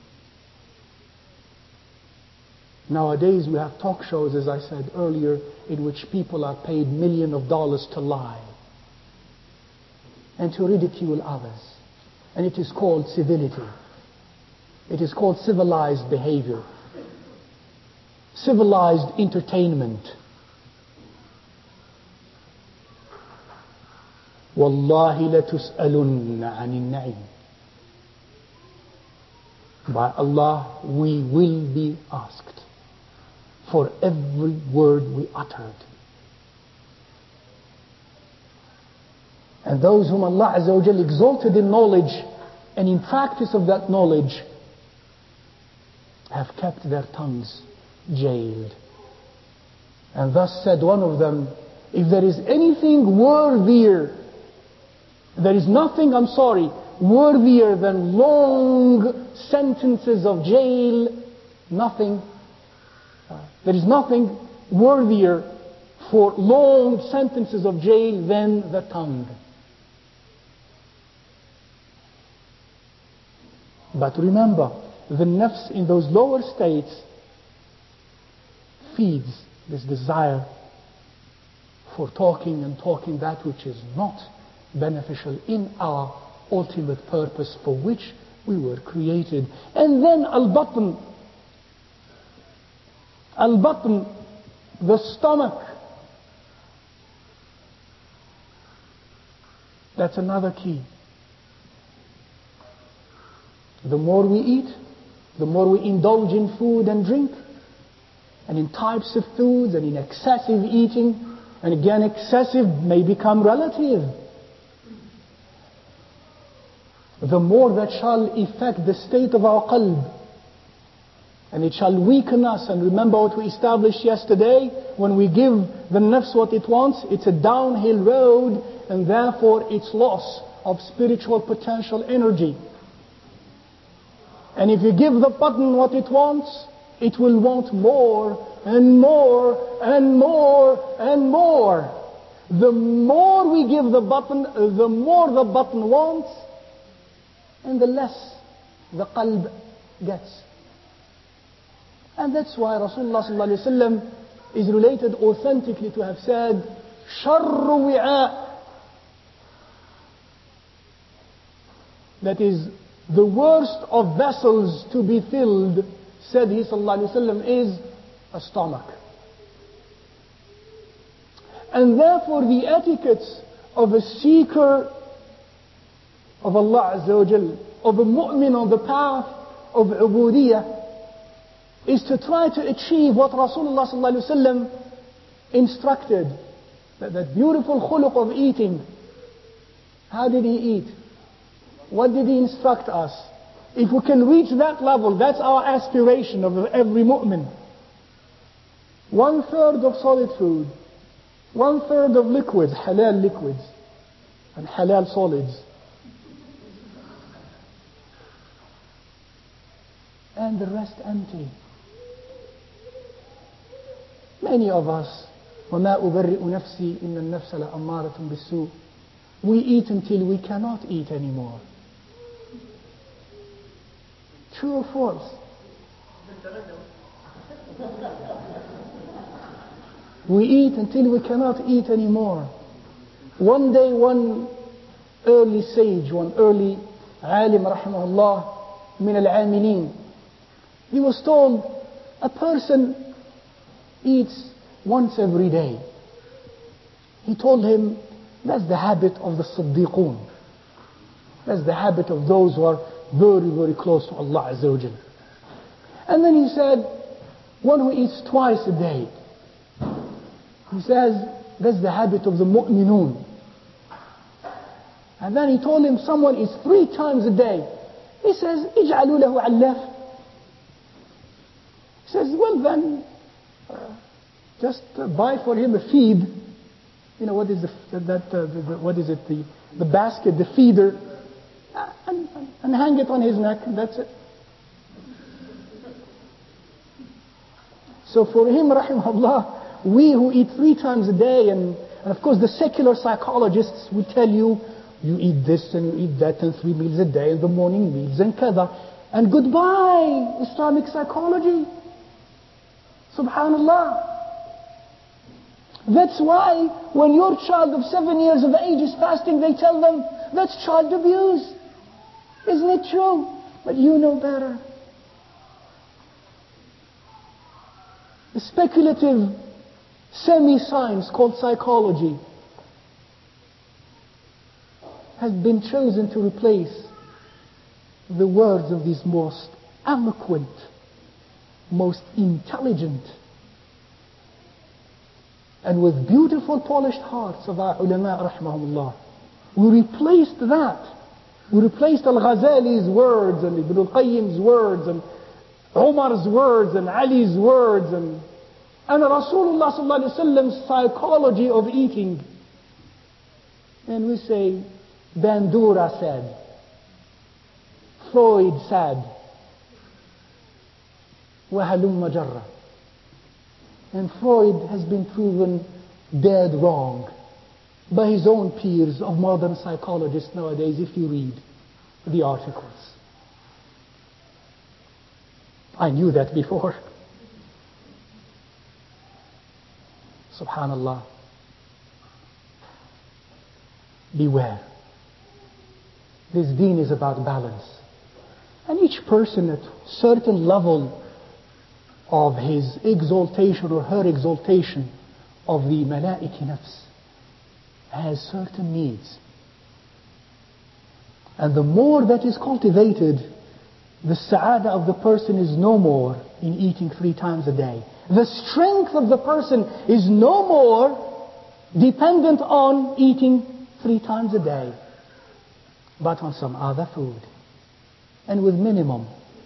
Nowadays we have talk shows, as I said earlier, in which people are paid millions of dollars to lie and to ridicule others. And it is called civility. It is called civilized behavior, civilized entertainment. Wallahi latus'alunna anin na'im. By Allah, we will be asked for every word we uttered. And those whom Allah Azza wa Jalla exalted in knowledge and in practice of that knowledge have kept their tongues jailed. And thus said one of them, if there is anything worthier, there is nothing, I'm sorry, worthier than long sentences of jail, nothing, uh, there is nothing worthier for long sentences of jail than the tongue. But remember, the nafs in those lower states feeds this desire for talking and talking that which is not beneficial in our ultimate purpose for which we were created. And then al-batn, al-batn, the stomach. That's another key. The more we eat, the more we indulge in food and drink, and in types of foods, and in excessive eating, and again excessive may become relative. The more that shall affect the state of our qalb, and it shall weaken us. And remember what we established yesterday, when we give the nafs what it wants, it's a downhill road, and therefore it's loss of spiritual potential energy. And if you give the button what it wants, it will want more and more and more and more. The more we give the button, the more the button wants, and the less the qalb gets. And that's why Rasulullah sallallahu alaihi wasallam is related authentically to have said, "Sharru wi'a." That is, the worst of vessels to be filled, said he sallallahu alaihi wasallam, is a stomach. And therefore the etiquettes of a seeker of Allah Azza wa Jal, of a mu'min on the path of ubudiyah, is to try to achieve what Rasulullah sallallahu alaihi wasallam instructed. That, that beautiful khuluq of eating. How did he eat? What did he instruct us? If we can reach that level, that's our aspiration of every mu'min. One third of solid food, one third of liquids, halal liquids, and halal solids. And the rest empty. Many of us, وَمَا أُبَرِّئُ نَفْسِي إِنَّ النَّفْسَ لَأَمَّارَةٌ بِالسُّوءِ, we eat until we cannot eat anymore. True or false? We eat until we cannot eat anymore. One day, one early sage, one early alim, rahimahullah, min al-amilin, he was told, a person eats once every day. He told him, that's the habit of the Siddiqun. That's the habit of those who are very, very close to Allah Azza wa Jal. And then he said, one who eats twice a day. He says, that's the habit of the mu'minun. And then he told him, someone eats three times a day. He says, اجعلوا له علaf. He says, well then, uh, just uh, buy for him a feed. You know, what is the, that, uh, the, the, what is it, the, the basket, the feeder, uh, and, and hang it on his neck, and that's it. So for him, rahimahullah, we who eat three times a day, and, and of course the secular psychologists will tell you, you eat this and you eat that and three meals a day, and the morning meals and kada. And goodbye, Islamic psychology. Subhanallah. That's why when your child of seven years of age is fasting, they tell them, that's child abuse. Isn't it true? But you know better. The speculative semi-science called psychology has been chosen to replace the words of these most eloquent, most intelligent, and with beautiful polished hearts of our ulama rahmahumullah. We replaced that. We replaced Al-Ghazali's words and Ibn Al-Qayyim's words and Umar's words and Ali's words and, and Rasulullah sallallahu alaihi wasallam's psychology of eating. And we say, Bandura said, Freud said, وَهَلُمَّ جَرَّ. And Freud has been proven dead wrong by his own peers of modern psychologists nowadays, if you read the articles. I knew that before. Subhanallah. Beware. This deen is about balance. And each person at certain level of his exaltation or her exaltation of the malaiki nafs has certain needs. And the more that is cultivated, the sa'ada of the person is no more in eating three times a day. The strength of the person is no more dependent on eating three times a day, but on some other food. And with minimum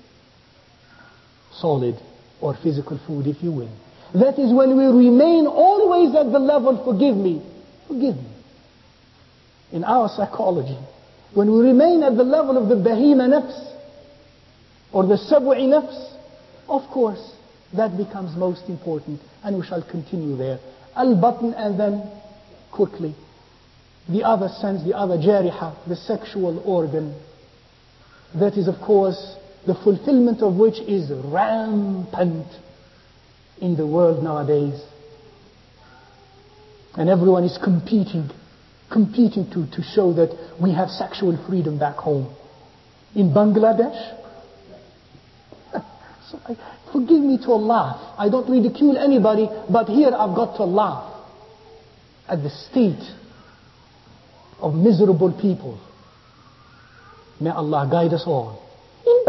solid or physical food, if you will. That is when we remain always at the level, forgive me, forgive me. In our psychology, when we remain at the level of the bahima nafs, or the sab'i nafs, of course, that becomes most important, and we shall continue there. Al-batn, and then quickly, the other sense, the other jariha, the sexual organ, that is, of course, the fulfillment of which is rampant in the world nowadays. And everyone is competing, competing to, to show that we have sexual freedom back home. In Bangladesh, so I, forgive me to laugh. I don't ridicule anybody, but here I've got to laugh at the state of miserable people. May Allah guide us all. In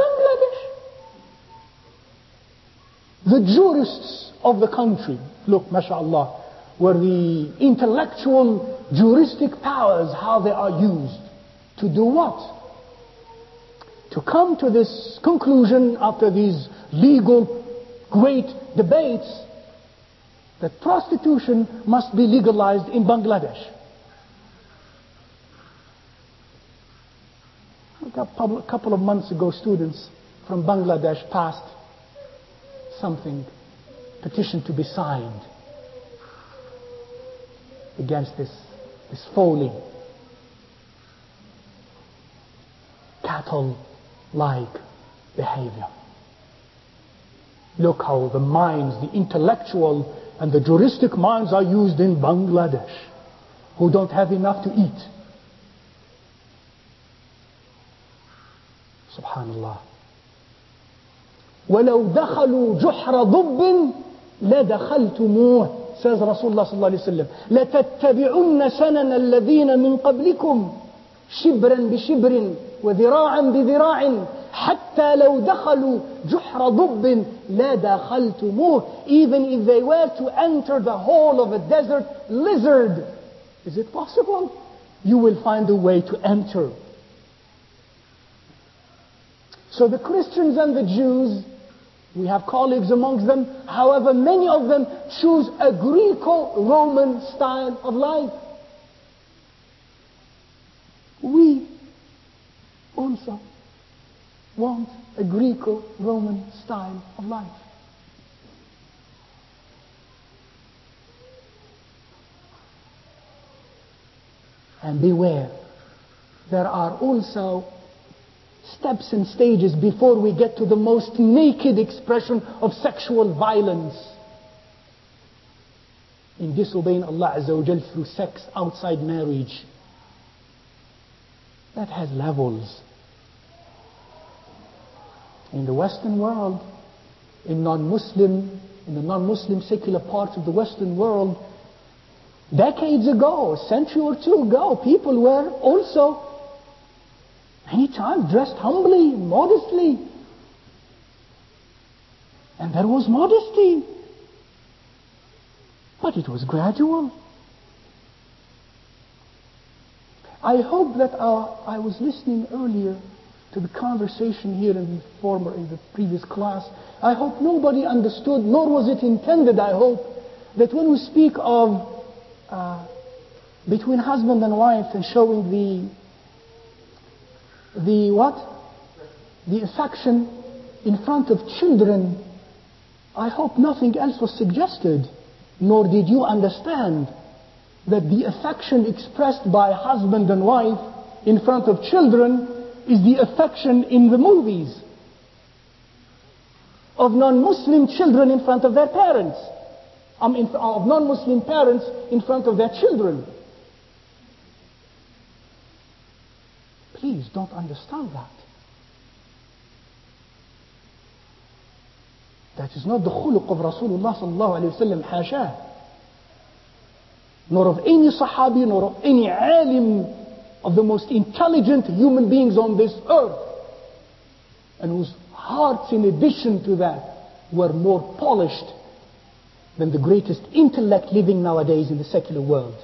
Bangladesh, the jurists of the country, look, mashallah, where the intellectual juristic powers, how they are used to do what? To come to this conclusion after these legal great debates that prostitution must be legalized in Bangladesh. A couple of months ago, students from Bangladesh passed something, petition to be signed against this, this folly, cattle-like behavior. Look how the minds, the intellectual and the juristic minds are used in Bangladesh, who don't have enough to eat. Subhanallah. وَلَوْ دَخَلُوا جُحْرَ ضُبٍّ لَدَخَلْتُمُوهُ, says Rasulullah sallallahu alayhi wa sallam. لَتَتَّبِعُنَّ سَنَنَ الَّذِينَ مِنْ قَبْلِكُمْ شِبْرًا بِشِبْرٍ وَذِرَاعًا بِذِرَاعٍ حَتَّى لَوْ دَخَلُوا جُحْرَ ضُبٍّ لَدَخَلْتُمُوهُ. Even if they were to enter the hole of a desert lizard, is it possible? You will find a way to enter. So the Christians and the Jews, we have colleagues amongst them, however many of them choose a Greco-Roman style of life. We also want a Greco-Roman style of life. And beware, there are also steps and stages before we get to the most naked expression of sexual violence in disobeying Allah Azza wa Jal through sex outside marriage. That has levels. In the Western world, in non-Muslim, in the non-Muslim secular parts of the Western world, decades ago, a century or two ago, people were also many times dressed humbly, modestly. And there was modesty. But it was gradual. I hope that our, I was listening earlier to the conversation here in the former, in the previous class. I hope nobody understood, nor was it intended, I hope, that when we speak of uh, between husband and wife and showing the the what? The affection in front of children, I hope nothing else was suggested, nor did you understand that the affection expressed by husband and wife in front of children is the affection in the movies of non-Muslim children in front of their parents, um, in, of non-Muslim parents in front of their children. Please don't understand that. That is not the khuluq of Rasulullah sallallahu alayhi wa sallam, hasha. Nor of any sahabi, nor of any alim of the most intelligent human beings on this earth, and whose hearts, in addition to that, were more polished than the greatest intellect living nowadays in the secular world.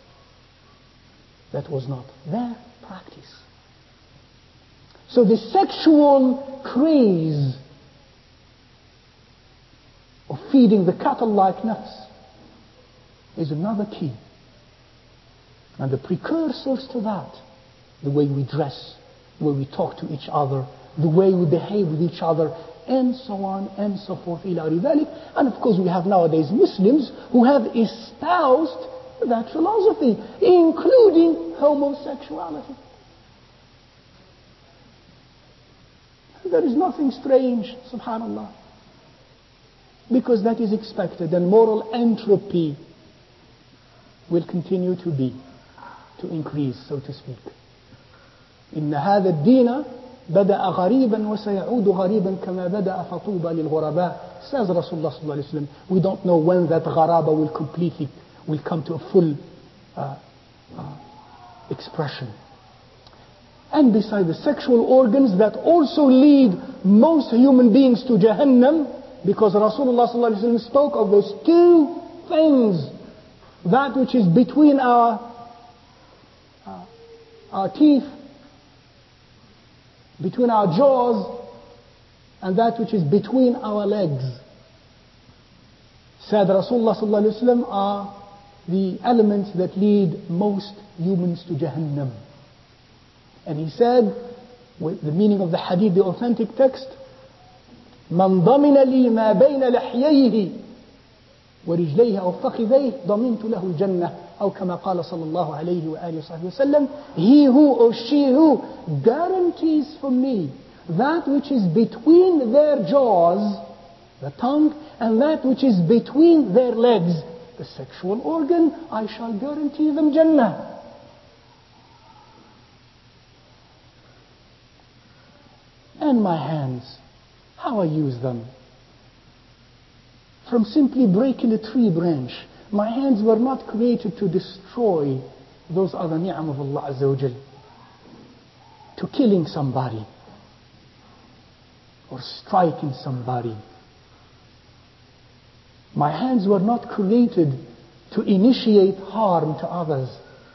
That was not their practice. So the sexual craze of feeding the cattle-like nafs is another key. And the precursors to that, the way we dress, the way we talk to each other, the way we behave with each other, and so on and so forth. And of course we have nowadays Muslims who have espoused that philosophy, including homosexuality. There is nothing strange, subhanallah, because that is expected, and moral entropy will continue to be, to increase, so to speak. إن هذا الدين بدأ غريبا وسيعود غريبا كما بدأ فطوبى للغرباء, says Rasulullah sallallahu alaihi wasallam. We don't know when that gharaba will completely, will come to a full uh, uh, expression. And beside the sexual organs that also lead most human beings to Jahannam, because Rasulullah sallallahu alaihi wasallam spoke of those two things, that which is between our uh, our teeth, between our jaws, and that which is between our legs. Said Rasulullah sallallahu alaihi wasallam, are the elements that lead most humans to Jahannam. And he said, with the meaning of the hadith, the authentic text, من ضمن لي ما بين لحييه ورجليه أو فخذيه ضمنت له الجنة أو كما قال صلى الله عليه وآله وصحبه وسلم. He who or she who guarantees for me that which is between their jaws the tongue, and that which is between their legs, the sexual organ, I shall guarantee them Jannah. And my hands, how I use them. From simply breaking a tree branch, my hands were not created to destroy those other ni'am of Allah Azza wa Jal, to killing somebody or striking somebody. My hands were not created to initiate harm to others.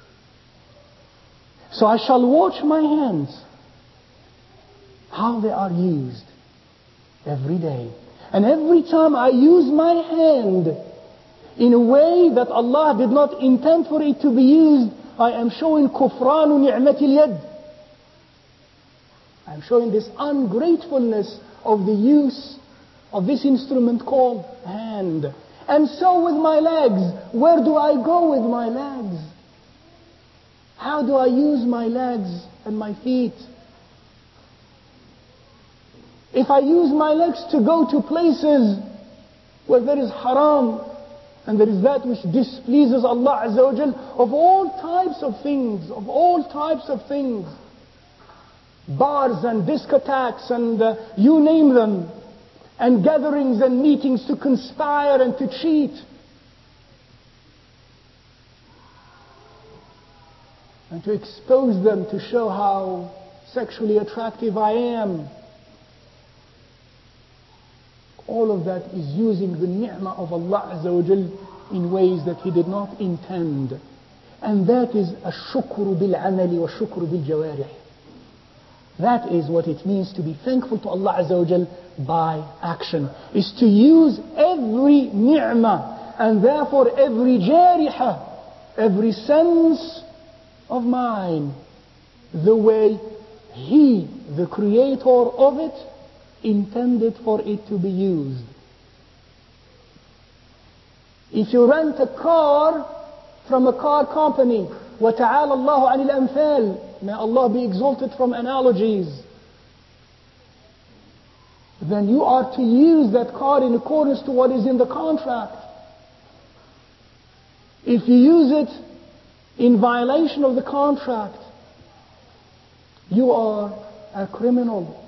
So I shall watch my hands, how they are used every day. And every time I use my hand in a way that Allah did not intend for it to be used, I am showing kufranu ni'matil yad. I am showing this ungratefulness of the use of this instrument called hand. And so with my legs, where do I go with my legs? How do I use my legs and my feet? If I use my legs to go to places where there is haram, and there is that which displeases Allah Azza wa Jal, of all types of things, of all types of things, bars and discotheques and uh, you name them, and gatherings and meetings to conspire and to cheat, and to expose them to show how sexually attractive I am. All of that is using the ni'mah of Allah Azza wa Jal in ways that He did not intend. And that is a shukru bil amali wa shukru bil jawarih. That is what it means to be thankful to Allah Azza wa Jal by action. Is to use every ni'mah and therefore every jarihah, every sense of mine, the way He, the creator of it, intended for it to be used. If you rent a car from a car company, وَتَعَالَى اللَّهُ عَنِ الْأَمْثَالِ, may Allah be exalted from analogies, then you are to use that car in accordance to what is in the contract. If you use it in violation of the contract, you are a criminal.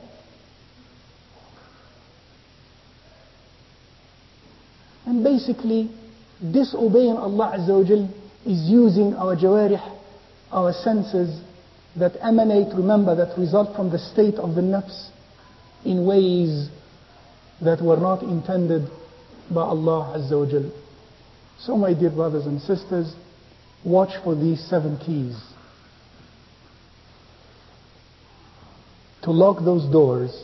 And basically, disobeying Allah Azza wa Jal is using our jawarih, our senses that emanate, remember, that result from the state of the nafs in ways that were not intended by Allah Azza wa Jal. So my dear brothers and sisters, watch for these seven keys. To lock those doors,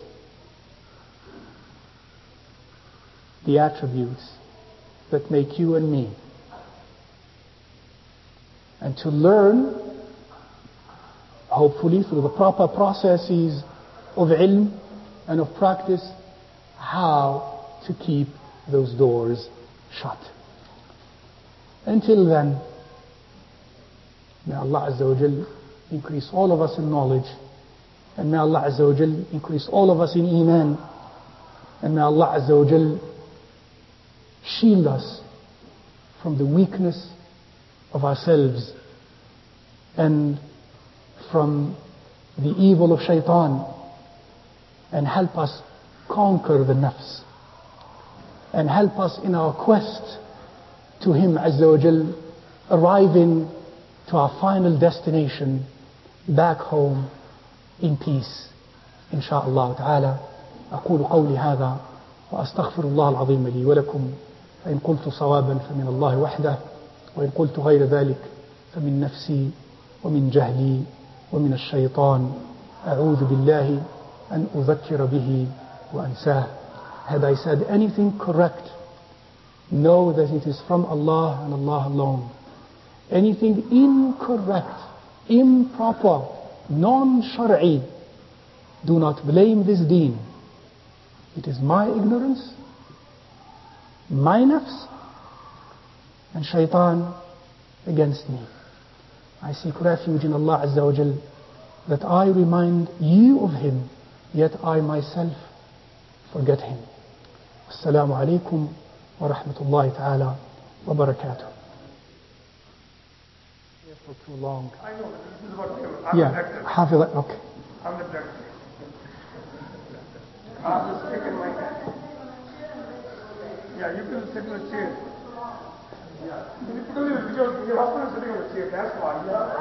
the attributes that make you and me. And to learn, hopefully through the proper processes of ilm and of practice, how to keep those doors shut. Until then, may Allah Azza wa Jal increase all of us in knowledge, and may Allah Azza wa Jal increase all of us in iman, and may Allah Azza wa Jal shield us from the weakness of ourselves and from the evil of shaitan, and help us conquer the nafs, and help us in our quest to Him Azza wa Jal, arriving to our final destination back home in peace insha'Allah ta'ala. أقول قولي هذا وأستغفر الله العظيم لي ولكم. فإن قلت صوابا فمن الله وحده، وإن قلت غير ذلك فمن نفسي ومن جهلي ومن الشيطان. أعوذ بالله أن أذكر به وأنساه. Had I said anything correct, know that it is from Allah and Allah alone. Anything incorrect, improper, non-shar'i, do not blame this deen. It is my ignorance, my nafs, and shaitan against me. I seek refuge in Allah Azza wa Jal that I remind you of Him, yet I myself forget Him. السلام عليكم ورحمة الله تعالى وبركاته. For too long. I know, this is what I'm Yeah, the director. حافظ. Okay. I'm the director. I'll just take in my hand. Yeah, you can sit in the chair. Yeah. Because your, your husband is sitting on the chair, that's why.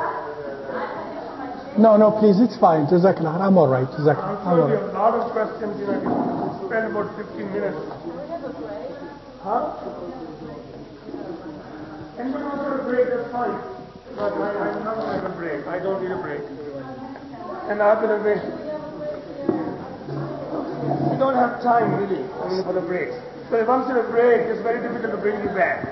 Yeah. No, no, please, it's fine. Jazakallah. I'm all right. Jazakallah. I'm I'm all sure you right. have a lot of questions, you know, we spend about fifteen minutes. Huh? Anybody wants to break, that's fine. But I, I'm not going to break. I don't need a break. And after the break, we don't have time really, I mean, for the breaks. So once you have a break, it's very difficult to bring you back.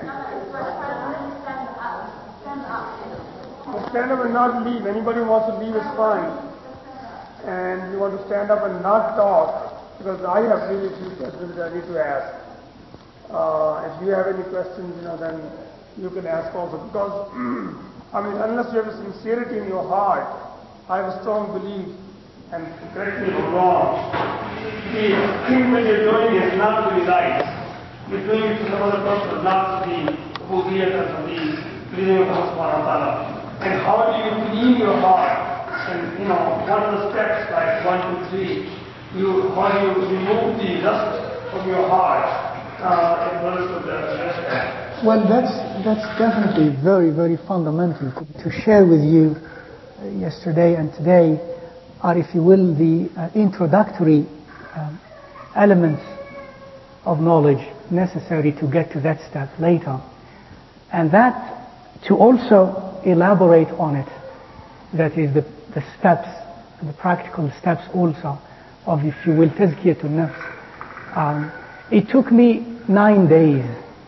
But stand up and not leave. Anybody who wants to leave is fine. And you want to stand up and not talk, because I have really few questions that I need to ask. Uh, if you have any questions, you know, then you can ask also. Because, I mean, unless you have a sincerity in your heart, I have a strong belief, and correct me if I'm wrong, the thing that you're doing is not really right. You're doing it to some other purpose, not to the obedience and to the pleasing of Allah subhanahu wa ta'ala. And how do you clean your heart? And, you know, one of the steps, like one, two, three, you, how do you remove the lust from your heart? Uh, in order to address that. Well, that's, that's definitely very, very fundamental. To share with you uh, yesterday and today are, if you will, the uh, introductory um, elements of knowledge necessary to get to that step later. And that, to also elaborate on it, that is the, the steps, the practical steps also of, if you will, tazkiyatun nafs. Um, it took me nine days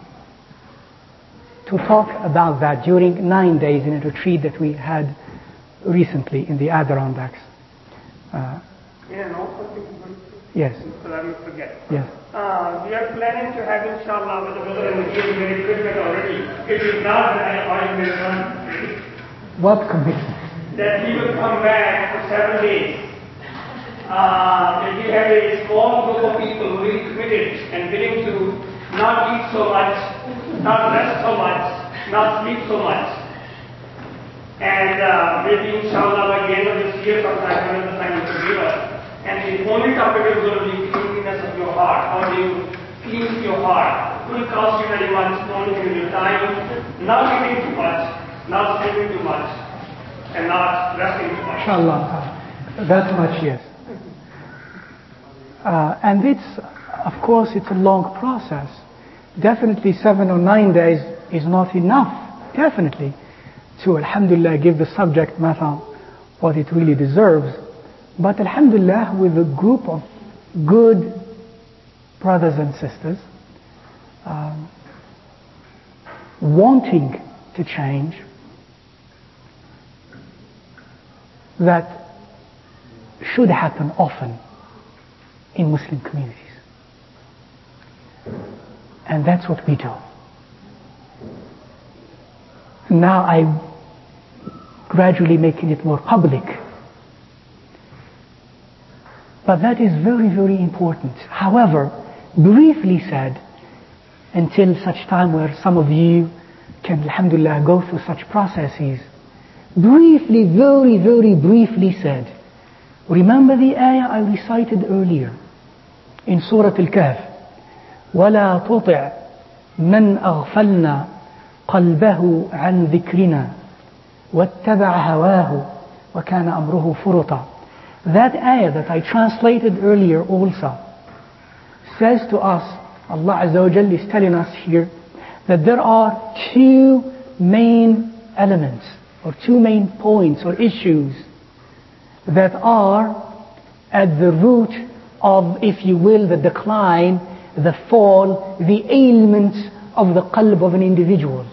to talk about that during nine days in a retreat that we had recently in the Adirondacks. Uh, Yeah, no, something yes. so I will forget. Yes. Uh, we are planning to have inshallah with the brother and the very equipment already. It is not that I will run. What commitment? That he will come back for seven days. Uh, and we have a small group of people who are really committed and willing to not eat so much, not rest so much, not sleep so much. And uh, maybe inshallah by the end of this year sometime, when the time will give us. And the only topic is going to be cleanliness of your heart. How do you clean your heart? It will cost you very much, only in your time, not eating too much, not sleeping too much, and not resting too much. Inshallah. That much, yes. Uh, and it's, of course, it's a long process. Definitely seven or nine days is not enough, definitely, to, alhamdulillah, give the subject matter what it really deserves. But alhamdulillah, with a group of good brothers and sisters, um, wanting to change, that should happen often in Muslim communities. And that's what we do. Now I'm gradually making it more public. But that is very, very important. However, briefly said, until such time where some of you can, alhamdulillah, go through such processes, briefly, very, very briefly said, remember the ayah I recited earlier in Surah Al-Kahf, وَلَا تُطِعْ مَنْ أَغْفَلْنَا قَلْبَهُ عَنْ ذِكْرِنَا وَاتَّبَعَ هَوَاهُ وَكَانَ أَمْرُهُ فُرُطًا. That ayah that I translated earlier also says to us, Allah Azza wa Jalla is telling us here that there are two main elements or two main points or issues that are at the root of, if you will, the decline, the fall, the ailments of the qalb of an individual.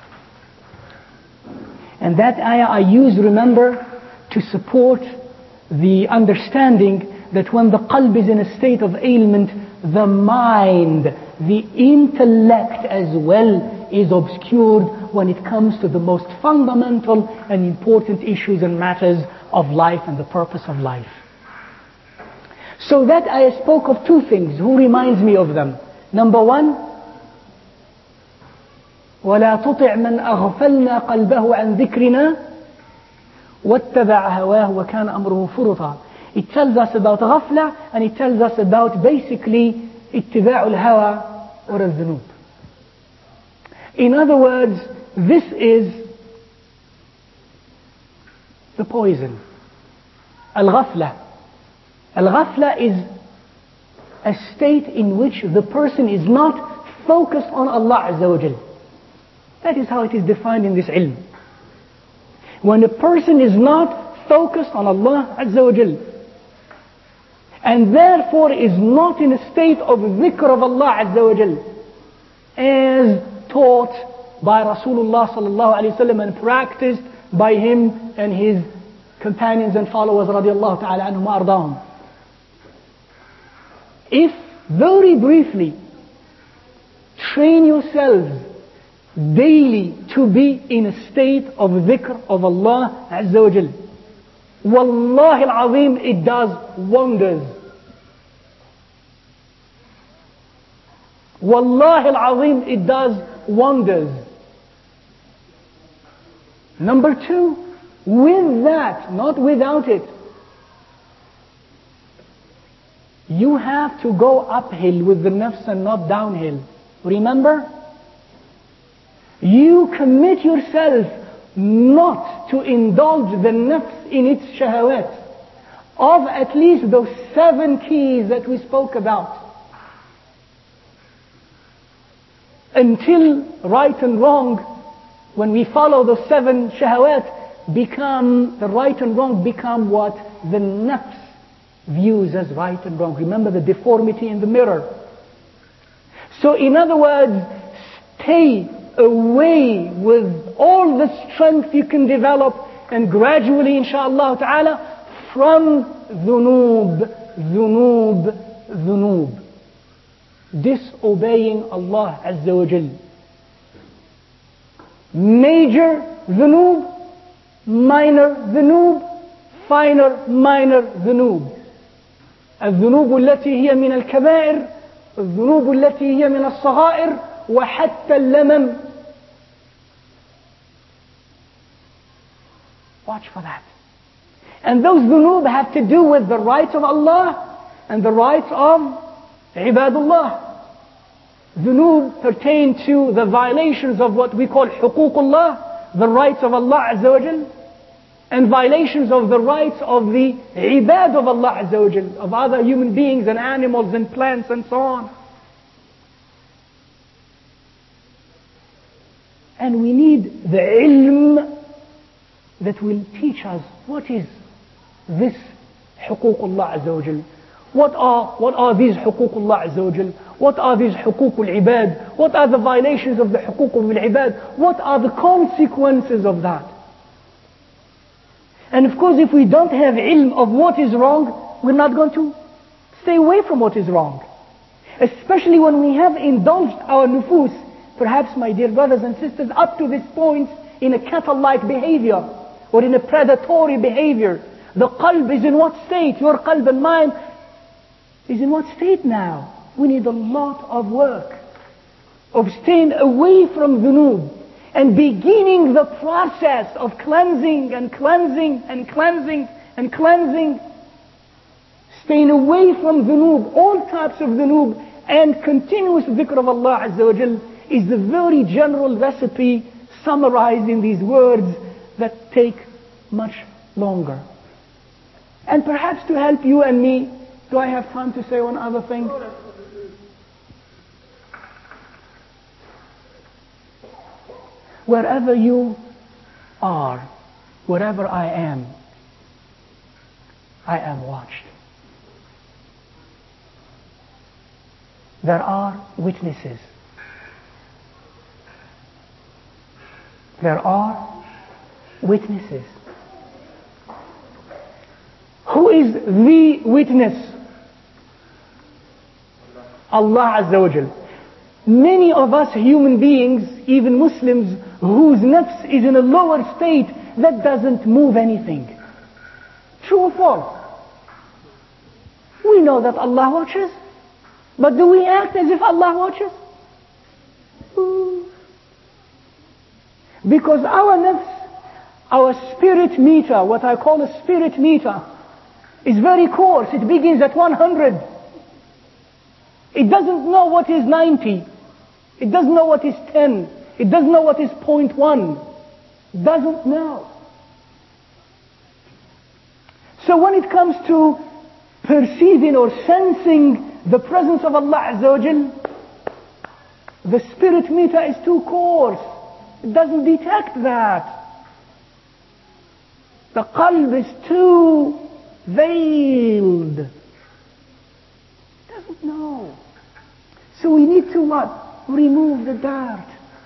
And that ayah I use, remember, to support the understanding that when the qalb is in a state of ailment, the mind, the intellect as well is obscured when it comes to the most fundamental and important issues and matters of life and the purpose of life. So that I spoke of two things. Who reminds me of them? Number one, وَلَا تُطِعْ مَنْ أَغْفَلْنَا قَلْبَهُ عَنْ ذِكْرِنَا وَاتَّبَعَ هَوَاهُ وَكَانَ أَمْرُهُ فُرُطًا. It tells us about ghafla, and it tells us about basically اتباع الهوى or الذنوب. In other words, this is the poison. Al-ghafla. Al-ghafla is a state in which the person is not focused on Allah Azza wa Jal. That is how it is defined in this ilm. When a person is not focused on Allah Azza wa Jal, and therefore is not in a state of dhikr of Allah Azza wa Jal, as taught by Rasulullah sallallahu alayhi wa sallam and practiced by him and his companions and followers radiallahu ta'ala anhum wa ardahum. If, very briefly, train yourselves daily to be in a state of dhikr of Allah Azza wa Jal, Wallahi al-Azim, it does wonders. Wallahi al-Azim, it does wonders. Number two, with that, not without it, you have to go uphill with the nafs and not downhill. Remember? You commit yourself not to indulge the nafs in its shahawat of at least those seven keys that we spoke about, until right and wrong, when we follow those seven shahawat, become the right and wrong become what the nafs views as right and wrong. Remember the deformity in the mirror. So in other words, stay away with all the strength you can develop, and gradually inshaAllah ta'ala, from dhunub, dhunub, dhunub. Disobeying Allah Azza wa Jal. Major dhunub, minor dhunub, finer minor dhunub. الذنوب التي هي من الكبائر، الذنوب التي هي من الصغائر، وحتى اللمم. Watch for that. And those dhunub have to do with the rights of Allah and the rights of ibadullah. Dhunub pertain to the violations of what we call huququllah, the rights of Allah Azza wa Jal, and violations of the rights of the ibad of Allah Azza wa Jal, of other human beings and animals and plants and so on. And we need the ilm that will teach us what is this huququllah Azza wa Jal. What are, what are these huququllah Azza wa Jal? What are these huququl ibad? What are the violations of the huququl ibad? What are the consequences of that? And of course, if we don't have ilm of what is wrong, we're not going to stay away from what is wrong. Especially when we have indulged our nufus, perhaps, my dear brothers and sisters, up to this point, in a cattle-like behavior, or in a predatory behavior. The qalb is in what state? Your qalb and mind is in what state now? We need a lot of work of staying away from dhunub and beginning the process of cleansing and cleansing and cleansing and cleansing. Staying away from dhunub, all types of dhunub, and continuous dhikr of Allah Azza wa Jal is the very general recipe summarized in these words that take much longer. And perhaps to help you and me, do I have time to say one other thing? Wherever you are, wherever I am, I am watched. There are witnesses. There are witnesses. Who is the witness? Allah Azza wa Jal. Many of us human beings, even Muslims, whose nafs is in a lower state, that doesn't move anything. True or false? We know that Allah watches. But do we act as if Allah watches? Ooh. Because our nafs, our spirit meter, what I call a spirit meter, is very coarse. It begins at one hundred. It doesn't know what is ninety. It doesn't know what is ten. It doesn't know what is zero point one. Doesn't know. So when it comes to perceiving or sensing the presence of Allah Azza wa Jal, the spirit meter is too coarse. It doesn't detect that. The qalb is too veiled. It doesn't know. So we need to what? Remove the dirt.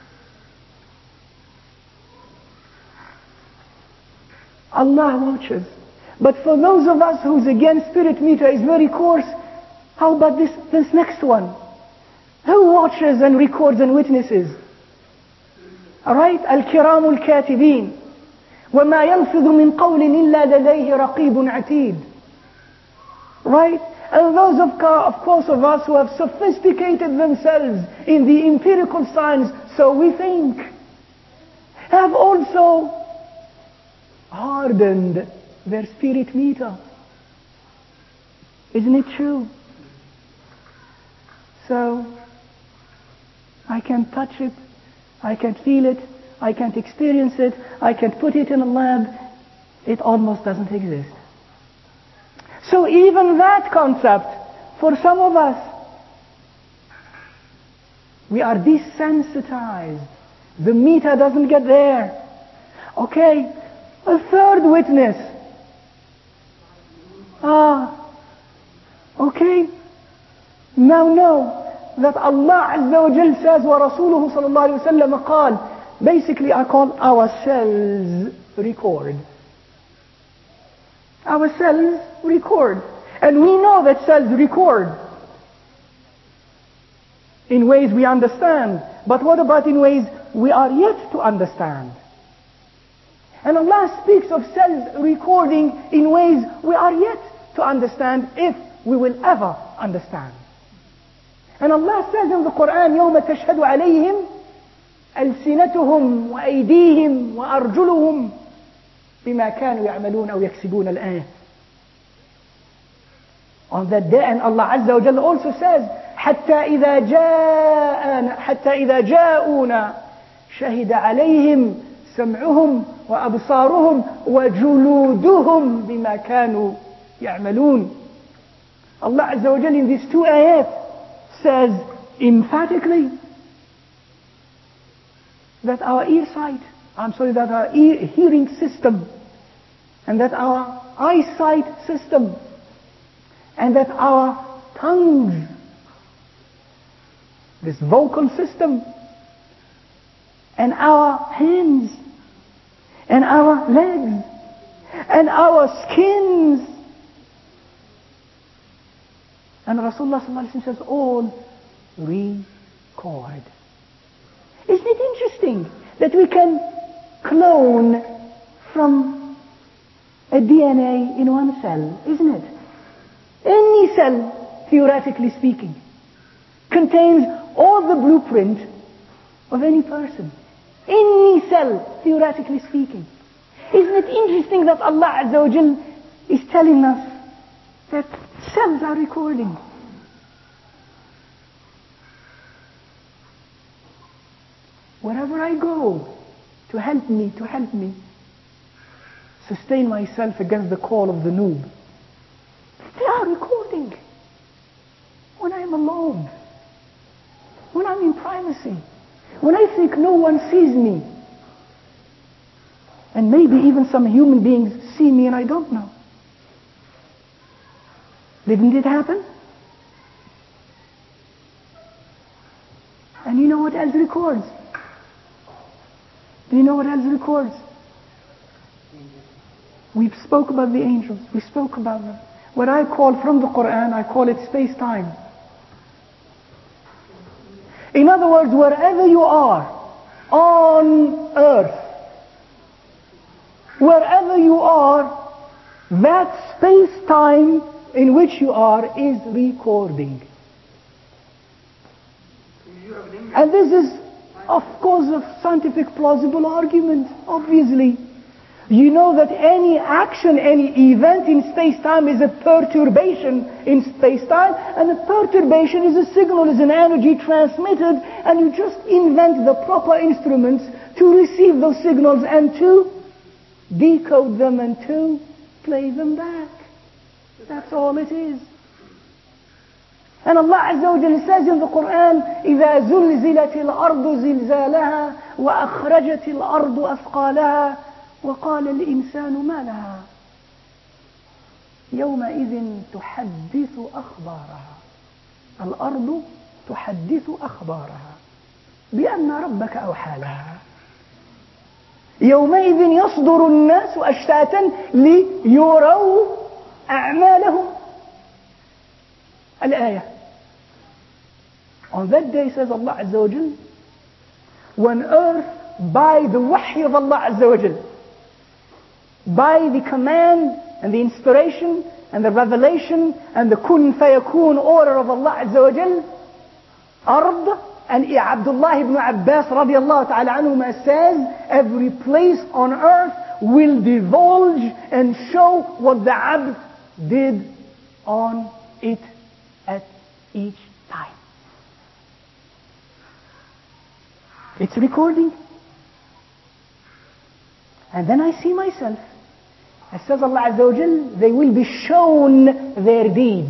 Allah watches. But for those of us whose again spirit meter is very coarse, how about this, this next one? Who watches and records and witnesses? Alright? Al-Kiram al-Katibin. وَمَا يَلْفِظُ مِنْ قَوْلٍ إِلَّا لَدَيْهِ رَقِيبٌ عَتِيدٌ. Right? And those of, of course of us who have sophisticated themselves in the empirical science, so we think, have also hardened their spirit meter. Isn't it true? So, I can touch it, I can feel it, I can't experience it, I can't put it in a lab, it almost doesn't exist. So even that concept, for some of us, we are desensitized. The meter doesn't get there. Okay, a third witness. Ah, okay. Now know that Allah Azza wa Jal says, وَرَسُولُهُ صَلَى اللَّهُ عَلَيْهِ وَسَلَّمَ قال, basically I call our cells record. Our cells record. And we know that cells record in ways we understand. But what about in ways we are yet to understand? And Allah speaks of cells recording in ways we are yet to understand, if we will ever understand. And Allah says in the Quran, يَوْمَ تَشْهَدُ عَلَيْهِمْ أَلْسِنَتُهُمْ وَأَيْدِيهِمْ وَأَرْجُلُهُمْ بِمَا كَانُوا يَعْمَلُونَ أَوْ يَكْسِبُونَ الْآيَةِ. On that day, and Allah Azza wa Jalla also says, حَتَّى إِذَا جَاءَنَا حَتَّى إِذَا جَاءُونَا شَهِدَ عَلَيْهِمْ سَمْعُهُمْ وَأَبْصَارُهُمْ وَجُلُودُهُمْ بِمَا كَانُوا يَعْمَلُونَ. Allah Azza wa Jalla in these two ayat says emphatically that our ear sight, I'm sorry, that our ear hearing system, and that our eyesight system, and that our tongues, this vocal system, and our hands, and our legs, and our skins, and Rasulullah sallallahu alaihi wasallam says all record. Isn't it interesting that we can clone from a D N A in one cell, isn't it? Any cell, theoretically speaking, contains all the blueprint of any person. Any cell, theoretically speaking. Isn't it interesting that Allah Azza wa Jal is telling us that cells are recording? Wherever I go, to help me, to help me sustain myself against the call of the noob, they are recording. When I'm alone, when I'm in privacy, when I think no one sees me, and maybe even some human beings see me and I don't know. Didn't it happen? And you know what else records? Do you know what else records? We spoke about the angels. We spoke about them. What I call from the Quran, I call it space-time. In other words, wherever you are on earth, wherever you are, that space-time in which you are is recording. And this is, of course, a scientific plausible argument, obviously. You know that any action, any event in space-time is a perturbation in space-time, and a perturbation is a signal, is an energy transmitted, and you just invent the proper instruments to receive those signals and to decode them and to play them back. That's all it is. And Allah Azza wa Jalla says in the Quran, إِذَا زُلْزِلَتِ الْأَرْضُ زِلْزَالَهَا وَأَخْرَجَتِ الْأَرْضُ أَثْقَالَهَا وقال الإنسان ما لها يومئذ تحدث أخبارها الأرض تحدث أخبارها بأن ربك أوحى لها يومئذ يصدر الناس أشتاتا ليروا أعمالهم الآية. On that day, says Allah Azza wa Jal, when earth, by the wahy of Allah Azza wa Jal, by the command and the inspiration and the revelation and the kun fayakun order of Allah Azza wa Jal, Ard, and Abdullah ibn Abbas radiallahu ta'ala anhuma says, every place on earth will divulge and show what the Abd did on it at each time. It's recording. And then I see myself. As says Allah Azza wa Jal, they will be shown their deeds.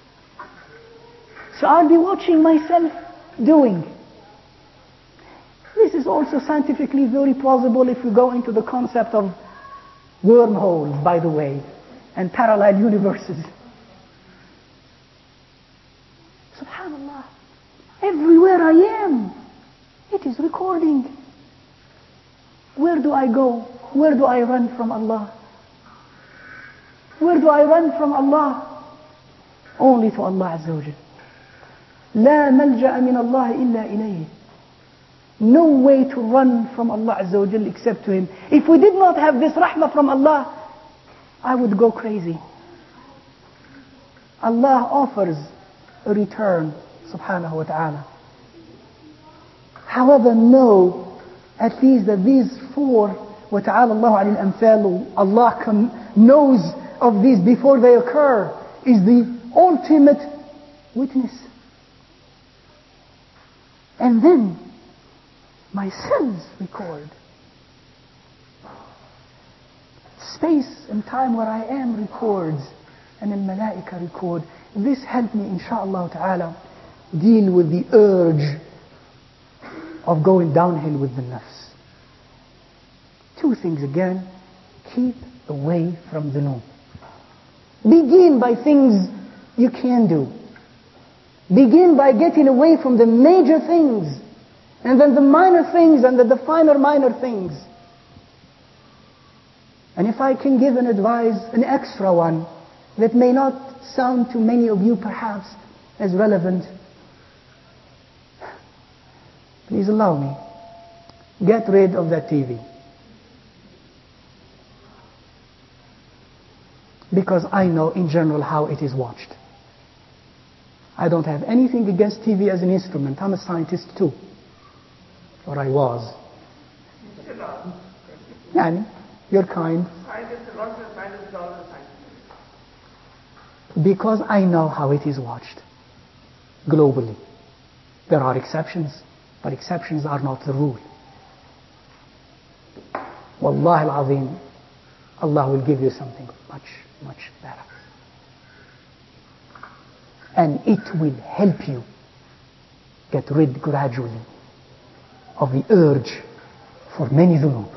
So I'll be watching myself doing. This is also scientifically very plausible if we go into the concept of wormholes, by the way, and parallel universes. Subhanallah. Everywhere I am, it is recording. Where do I go? Where do I run from Allah? Where do I run from Allah? Only to Allah Azza wa Jal. لا ملجأ من الله إلا إليه. No way to run from Allah Azza wa Jal except to Him. If we did not have this rahmah from Allah, I would go crazy. Allah offers a return, subhanahu wa ta'ala. However, know at least that these four, وَتَعَالَى اللَّهُ عَنِ الْأَمْثَالُ, Allah com- knows of these before they occur, is the ultimate witness. And then my cells record. Space and time where I am records, and then malaika record. This helped me, inshaAllah ta'ala, deal with the urge of going downhill with the nafs. Two things again: keep away from dhunub. Begin by things you can do. Begin by getting away from the major things, and then the minor things, and then the finer minor things. And if I can give an advice, an extra one, that may not sound to many of you perhaps as relevant, please allow me. Get rid of that T V. Because I know in general how it is watched. I don't have anything against T V as an instrument. I'm a scientist too. Or I was. Yani, you're kind. Because I know how it is watched. Globally. There are exceptions, but exceptions are not the rule. Wallahi al-Azim, Allah will give you something much, much better. And it will help you get rid gradually of the urge for many dhunub.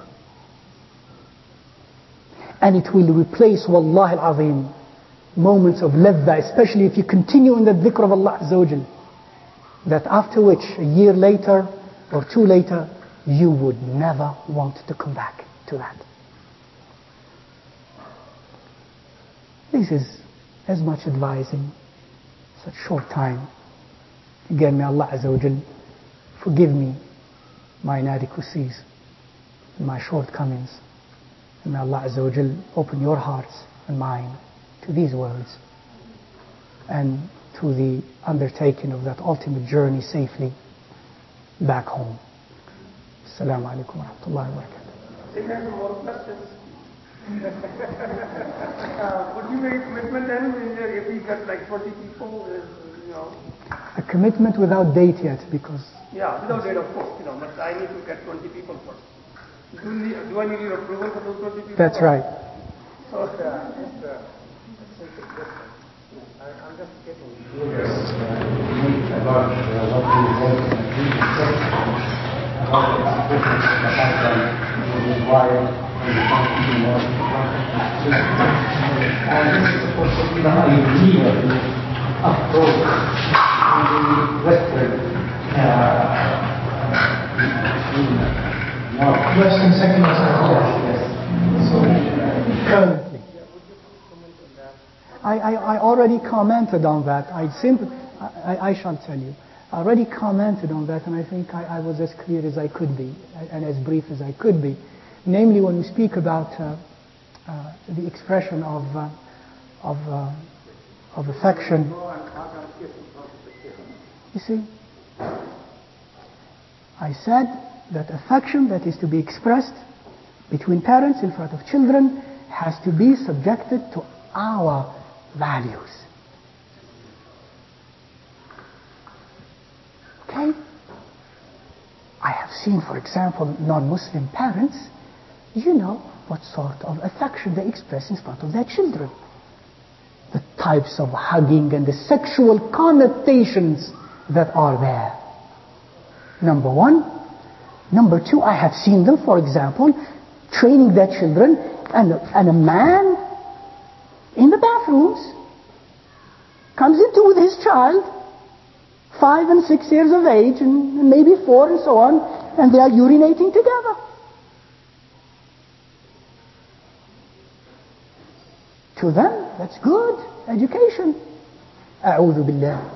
And it will replace, wallahi al-Azim, moments of ladha, especially if you continue in the dhikr of Allah Azza wa Jal, that after which, a year later or two later, you would never want to come back to that. This is as much advising such short time. Again, may Allah Azza wa Jal forgive me my inadequacies and my shortcomings. And may Allah Azza wa Jal open your hearts and mine to these words and to the undertaking of that ultimate journey safely back home. Assalamu alaikum wa rahmatullahi wa barakatuh. I think there's more questions. uh, would you make a commitment then if we get like twenty people, uh, you know? A commitment without date yet, because... Yeah, without date, of course, you know, but I need to get twenty people first. Do, need, do I need your approval for those twenty people? That's right. So, Just, uh, just, uh, I'm just getting curious uh, about uh, what you wrote in the previous section about the expression of the husband with his wife and the function of the and this is supposed to be the ideal approach in the Western uh, uh, Western secular psychology. yes. So, currently. I, I, I already commented on that. I simply, I, I shall tell you. I already commented on that, and I think I, I was as clear as I could be, and as brief as I could be. Namely, when we speak about uh, uh, the expression of uh, of uh, of affection. You see, I said that affection that is to be expressed between parents in front of children has to be subjected to our values. Okay? I have seen, for example, non-Muslim parents, you know what sort of affection they express in front of their children. The types of hugging and the sexual connotations that are there. Number one. Number two, I have seen them, for example, training their children, and, and a man in the bathrooms comes into with his child, five and six years of age, and maybe four and so on, and they are urinating together. To them, that's good education. A'udhu billah.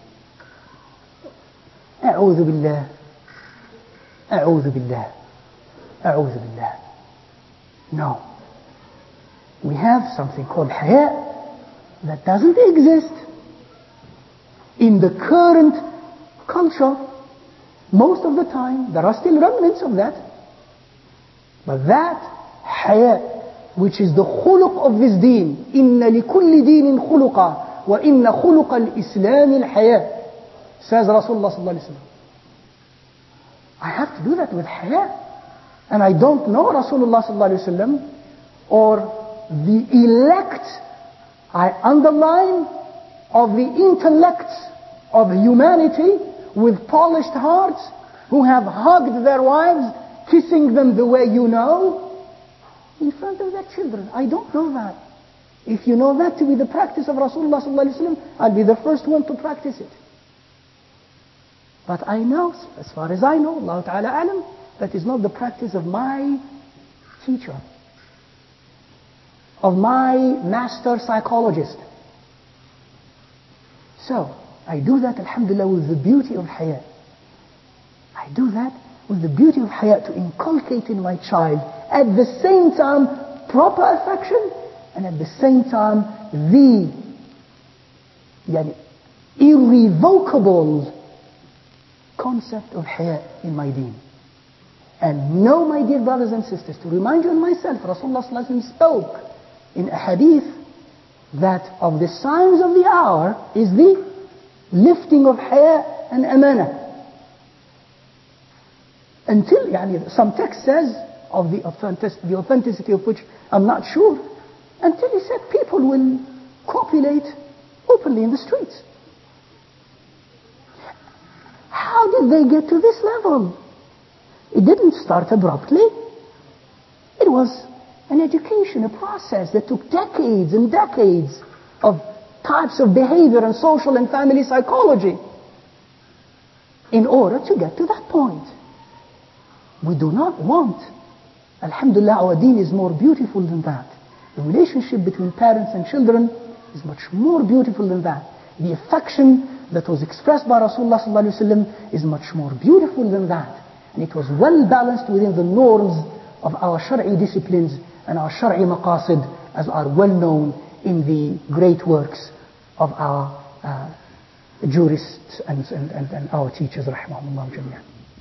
A'udhu billah. A'udhu billah. A'udhu billah. No. We have something called haya that doesn't exist in the current culture. Most of the time, there are still remnants of that. But that haya, which is the khuluq of this deen, inna likulli deenin khuluqa wa inna khuluqa al-islam al-haya, says Rasulullah sallallahu alaihi wasallam. I have to do that with haya. And I don't know Rasulullah sallallahu alaihi wasallam or the elect, I underline, of the intellects of humanity with polished hearts who have hugged their wives, kissing them the way you know, in front of their children. I don't know that. If you know that to be the practice of Rasulullah sallallahu alaihi wasallam, I'll be the first one to practice it. But I know, as far as I know, Allah Ta'ala alam, that is not the practice of my teacher, of my master psychologist. So, I do that, alhamdulillah, with the beauty of haya. I do that with the beauty of haya to inculcate in my child, at the same time, proper affection, and at the same time, the yani, irrevocable concept of haya in my deen. And know, my dear brothers and sisters, to remind you and myself, Rasulullah sallallahu alaihi wasallam spoke in a hadith that of the signs of the hour is the lifting of haya and amana. Until, yani, some text says, of the, authentic, the authenticity of which I'm not sure, until he said people will copulate openly in the streets. How did they get to this level? It didn't start abruptly. It was an education, a process that took decades and decades of types of behavior and social and family psychology in order to get to that point. We do not want, alhamdulillah, our deen is more beautiful than that. The relationship between parents and children is much more beautiful than that. The affection that was expressed by Rasulullah sallallahu alaihi wasallam is much more beautiful than that. And it was well balanced within the norms of our Shar'i disciplines and our Shar'i maqasid, as are well known in the great works of our uh, jurists and, and, and, and our teachers, rahimahumullah jami'an.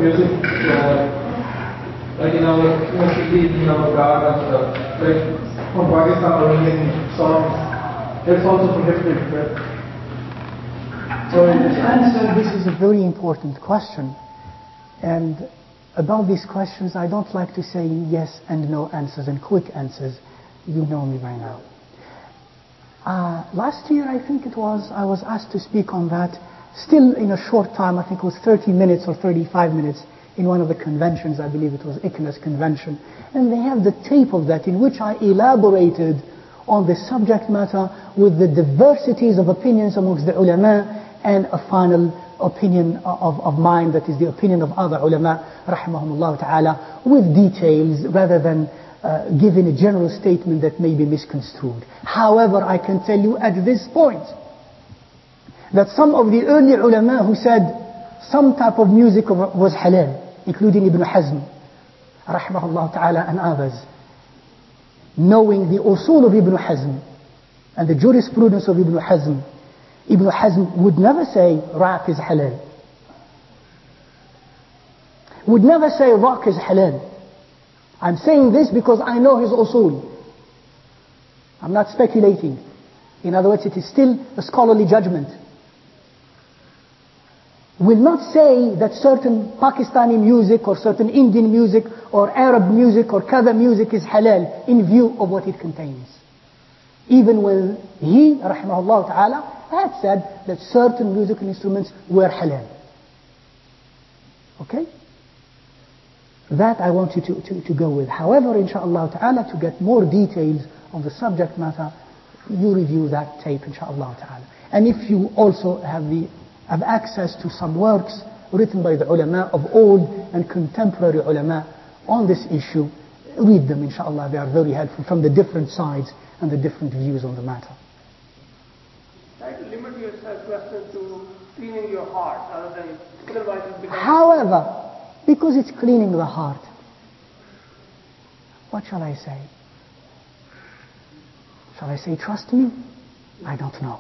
music. So, like, you know, like, you know, Shiki, you know, God and stuff. Like, from Pakistan or Indian songs. That's also prohibited, right? So, to answer, this is a very important question. And about these questions, I don't like to say yes and no answers and quick answers. You know me by now. Uh, last year, I think it was, I was asked to speak on that, still in a short time, I think it was thirty minutes or thirty-five minutes, in one of the conventions, I believe it was I C N A S convention. And they have the tape of that in which I elaborated on the subject matter with the diversities of opinions amongst the ulama and a final opinion of, of mine, that is the opinion of other ulama, rahimahumullah ta'ala, with details rather than uh, giving a general statement that may be misconstrued. However, I can tell you at this point that some of the early ulama who said some type of music was halal, including Ibn Hazm, rahimahullah ta'ala, and others, knowing the usul of Ibn Hazm and the jurisprudence of Ibn Hazm, Ibn Hazm would never say rap is halal. Would never say rock is halal. I'm saying this because I know his usul. I'm not speculating. In other words, it is still a scholarly judgment. Will not say that certain Pakistani music or certain Indian music or Arab music or Kada music is halal in view of what it contains. Even when he, rahimahullah ta'ala, had said that certain musical instruments were halal. Okay? That I want you to, to, to go with. However, insha'Allah ta'ala, to get more details on the subject matter, you review that tape, insha'Allah ta'ala. And if you also have the have access to some works written by the ulama of old and contemporary ulama on this issue, read them, insha'Allah. They are very helpful from the different sides and the different views on the matter. Try to limit yourself question to cleaning your heart rather than otherwise it becomes... However, because it's cleaning the heart, what shall I say? Shall I say trust me? I don't know.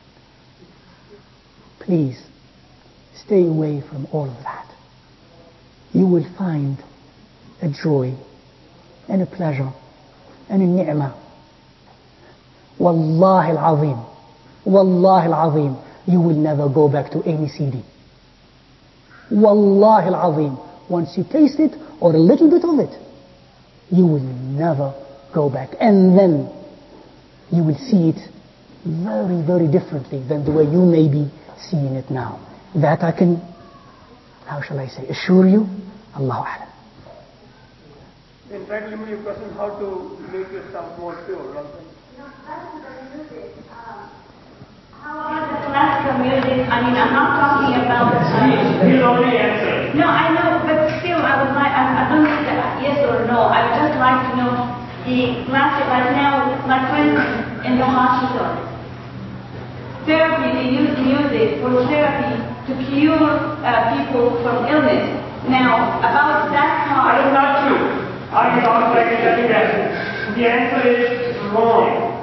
Please, stay away from all of that. You will find a joy and a pleasure and a ni'mah. Wallahi al-azim. Wallahi al-azim. You will never go back to any C D. Wallahi al-azim. Once you taste it, or a little bit of it, you will never go back. And then you will see it very, very differently than the way you may be seeing it now. That I can, how shall I say, assure you, Allahu A'lam. Then try to limit your question how to make yourself more pure. Right? No, classical music. Um, how about the classical music? I mean, I'm not talking about... Uh, He's already answered. No, I know, but still, I would like, I, I don't need that yes or no. I would just like to know the classic, like now, my friends in the hospital, therapy, they use music for therapy to cure uh, people from illness. Now, about that part... That is not true. I can also like to tell you that the answer is wrong.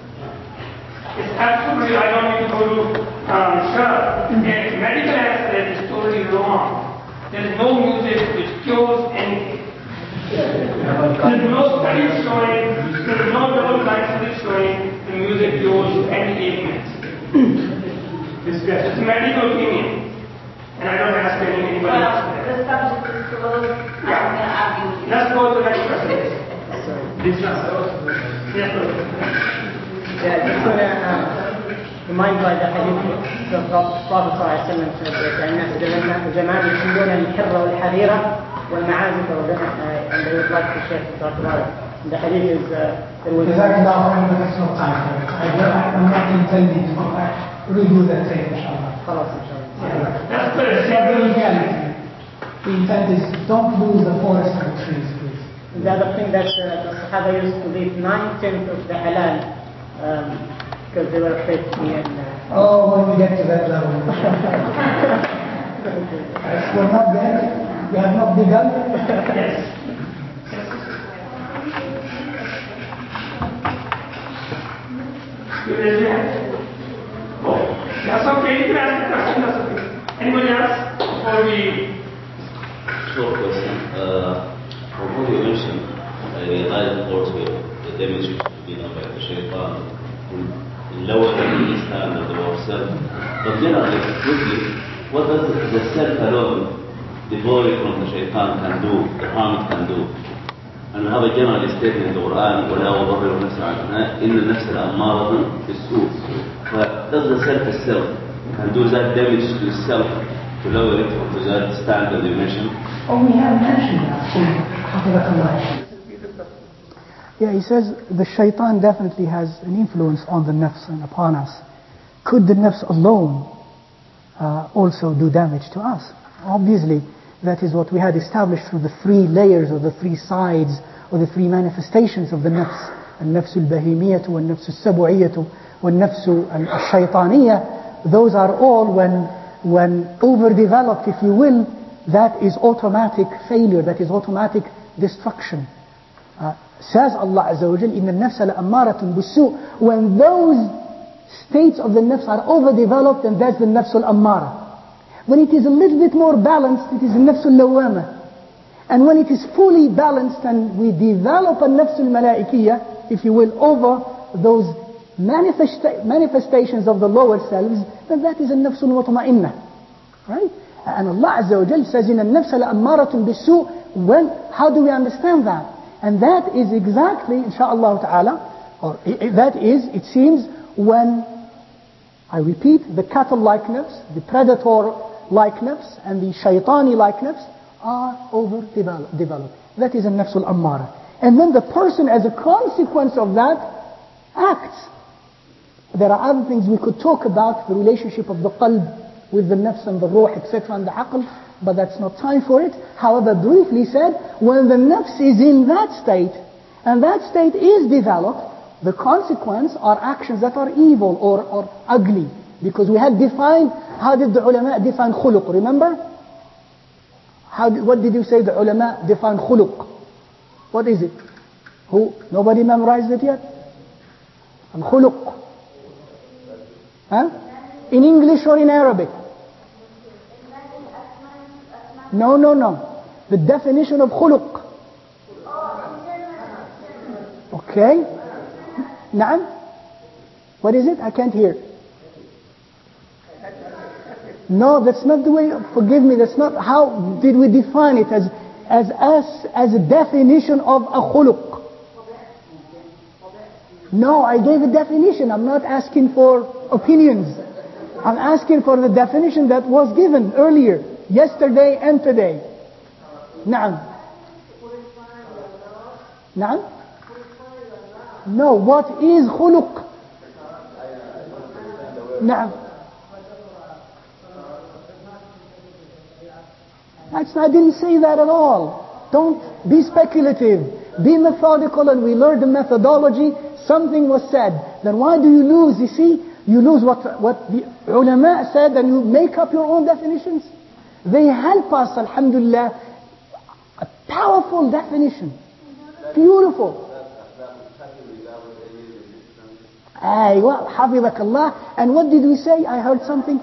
It's absolutely, I don't need to go to um, Shah. The medical answer is totally wrong. There's no music which cures anything. There's no study showing, there's no double blind study showing the music cures any ailment. It's a medical opinion. And I don't ask any anybody Well, else. the subject is closed. I'm Yeah. going to argue with you. Let's go to the next question. This one. Yes, sir. Yeah, just want to uh, remind by the hadith of the Prophet صلى الله عليه وسلم كان الناس زمان يحملون الحرة والحريرة والمعازف and they would like to share to talk about it. The hadith is uh, there was Jazakallah khairan, but it's not time for it. I, I'm not intending to review that tape, inshallah. خلاص إن شاء الله. That's the It's not the legality. The intent is don't lose the forest and the trees, please. The other thing that uh, the Sahaba used to leave nine tenths of the halal um, because they were afraid to be in. Uh, Oh, when we get to that level. Yes, we're not there. We have not begun. Yes. You raise your hand. Oh, that's okay. You can ask the question. That's okay. Anybody else before we uh, from what you mentioned, I realize also the damage you know, by the shaitan in, in lowering the standard of ourselves. But generally, quickly, what does the self alone, devoid from the shaitan, can do, the harm it can do? And we have a general statement in the Quran, وَلَا وَضَرِّ النَّفْسَ عَنْهَا إِنَّ النَّفْسَ لَأَمَّارَةٌ بِالسُّوءِ. But does the self itself can do that damage to itself to lower it to that standard you mentioned? Oh, we have mentioned that. Yeah, he says the shaitan definitely has an influence on the nafs and upon us. Could the nafs alone uh, also do damage to us? Obviously, that is what we had established through the three layers or the three sides or the three manifestations of the nafs. النفس البهيمية والنفس السبعية والنفس الشيطانية. Those are all when, when overdeveloped, if you will, that is automatic failure, that is automatic destruction. Uh, says Allah Azza wa Jal, إِنَّ النَّفْسَ لَأَمَّارَةٌ بِالسُّوءِ. When those states of the nafs are overdeveloped, then that's the nafs al-ammara. When it is a little bit more balanced, it is a nafs al-lawama. And when it is fully balanced and we develop a nafs al-malaikiyah, if you will, over those manifesta- manifestations of the lower selves, then that is a nafs al-mutma'innah. Right? And Allah Azza wa Jal says, إِنَّ النَّفْسَ لَأَمَّارَةٌ بِالسُّوءِ. When, how do we understand that? And that is exactly, insha'Allah ta'ala, or that is, it seems, when, I repeat, the cattle-like nafs, the predator-like nafs, and the shaitani-like nafs are overdeveloped. That is a nafs al-ammara. And then the person, as a consequence of that, acts. There are other things we could talk about, the relationship of the qalb with the nafs and the ruh, et cetera, and the aql, but that's not time for it. However, briefly said, when the nafs is in that state, and that state is developed, the consequence are actions that are evil or, or ugly. Because we had defined, how did the ulama define khuluq? Remember? How did, what did you say the ulama define khuluq? What is it? Who? Nobody memorized it yet? Al-khuluq. Huh? In English or in Arabic? No, no, no. The definition of khuluq. Okay. Na'am? What is it? I can't hear. No, that's not the way, forgive me, that's not, how did we define it as, as, as, as a definition of a khuluq? No, I gave a definition. I'm not asking for opinions. I'm asking for the definition that was given earlier, yesterday and today. Na'am. Na'am? No, what is khuluq? Na'am. That's, I didn't say that at all. Don't be speculative. Be methodical, and we learned the methodology. Something was said. Then why do you lose? You see, you lose what, what the ulama said, and you make up your own definitions. They help us, alhamdulillah. A powerful definition. Beautiful. Aywa, hafidhak Allah. And what did we say? I heard something.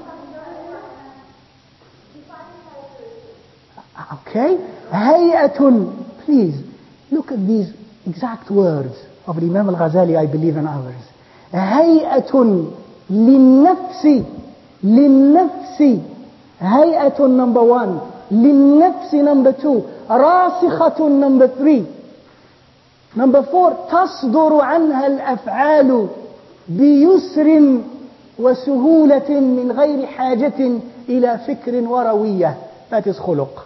Okay. Hay'atun. Please, look at these exact words of Imam al-Ghazali, I believe, and others. Hay'atun linnafsi. Linnafsi. Hay'atun number one. Linnafsi number two. Rasikhatun number three. Number four. تصدر عنها الأفعال بيسر وسهولة من غير حاجة إلى فكر وروية. That is khuluq.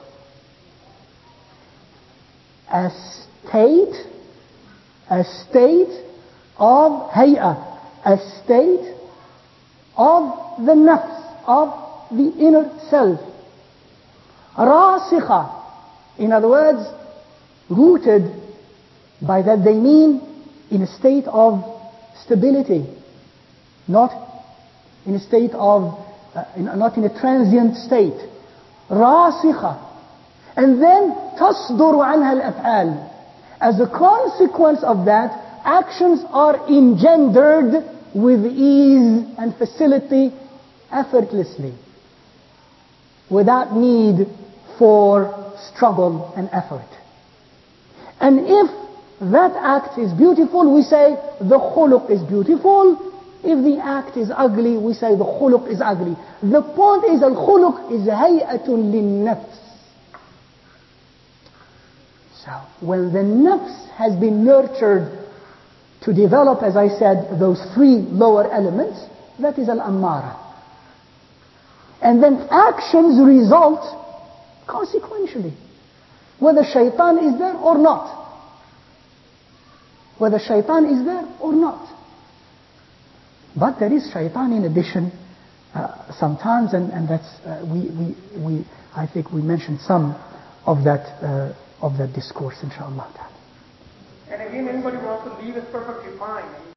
A state, a state of hay'ah, a state of the nafs, of the inner self. Rasikha, in other words, rooted. By that they mean in a state of stability, not in a state of, uh, in, not in a transient state. Rasikha. And then تصدر عنها الأفعال. As a consequence of that, actions are engendered with ease and facility, effortlessly, without need for struggle and effort. And if that act is beautiful, we say the khuluq is beautiful. If the act is ugly, we say the khuluq is ugly. The point is, al-khuluq is hay'atun lin-nafs. So, when the nafs has been nurtured to develop, as I said, those three lower elements, that is al-ammara. And then actions result consequentially, whether shaitan is there or not. Whether shaitan is there or not. But there is shaitan in addition uh, sometimes, and, and that's uh, we, we, we I think we mentioned some of that uh, of that discourse, inshallah. And again, anybody who wants to leave is perfectly fine.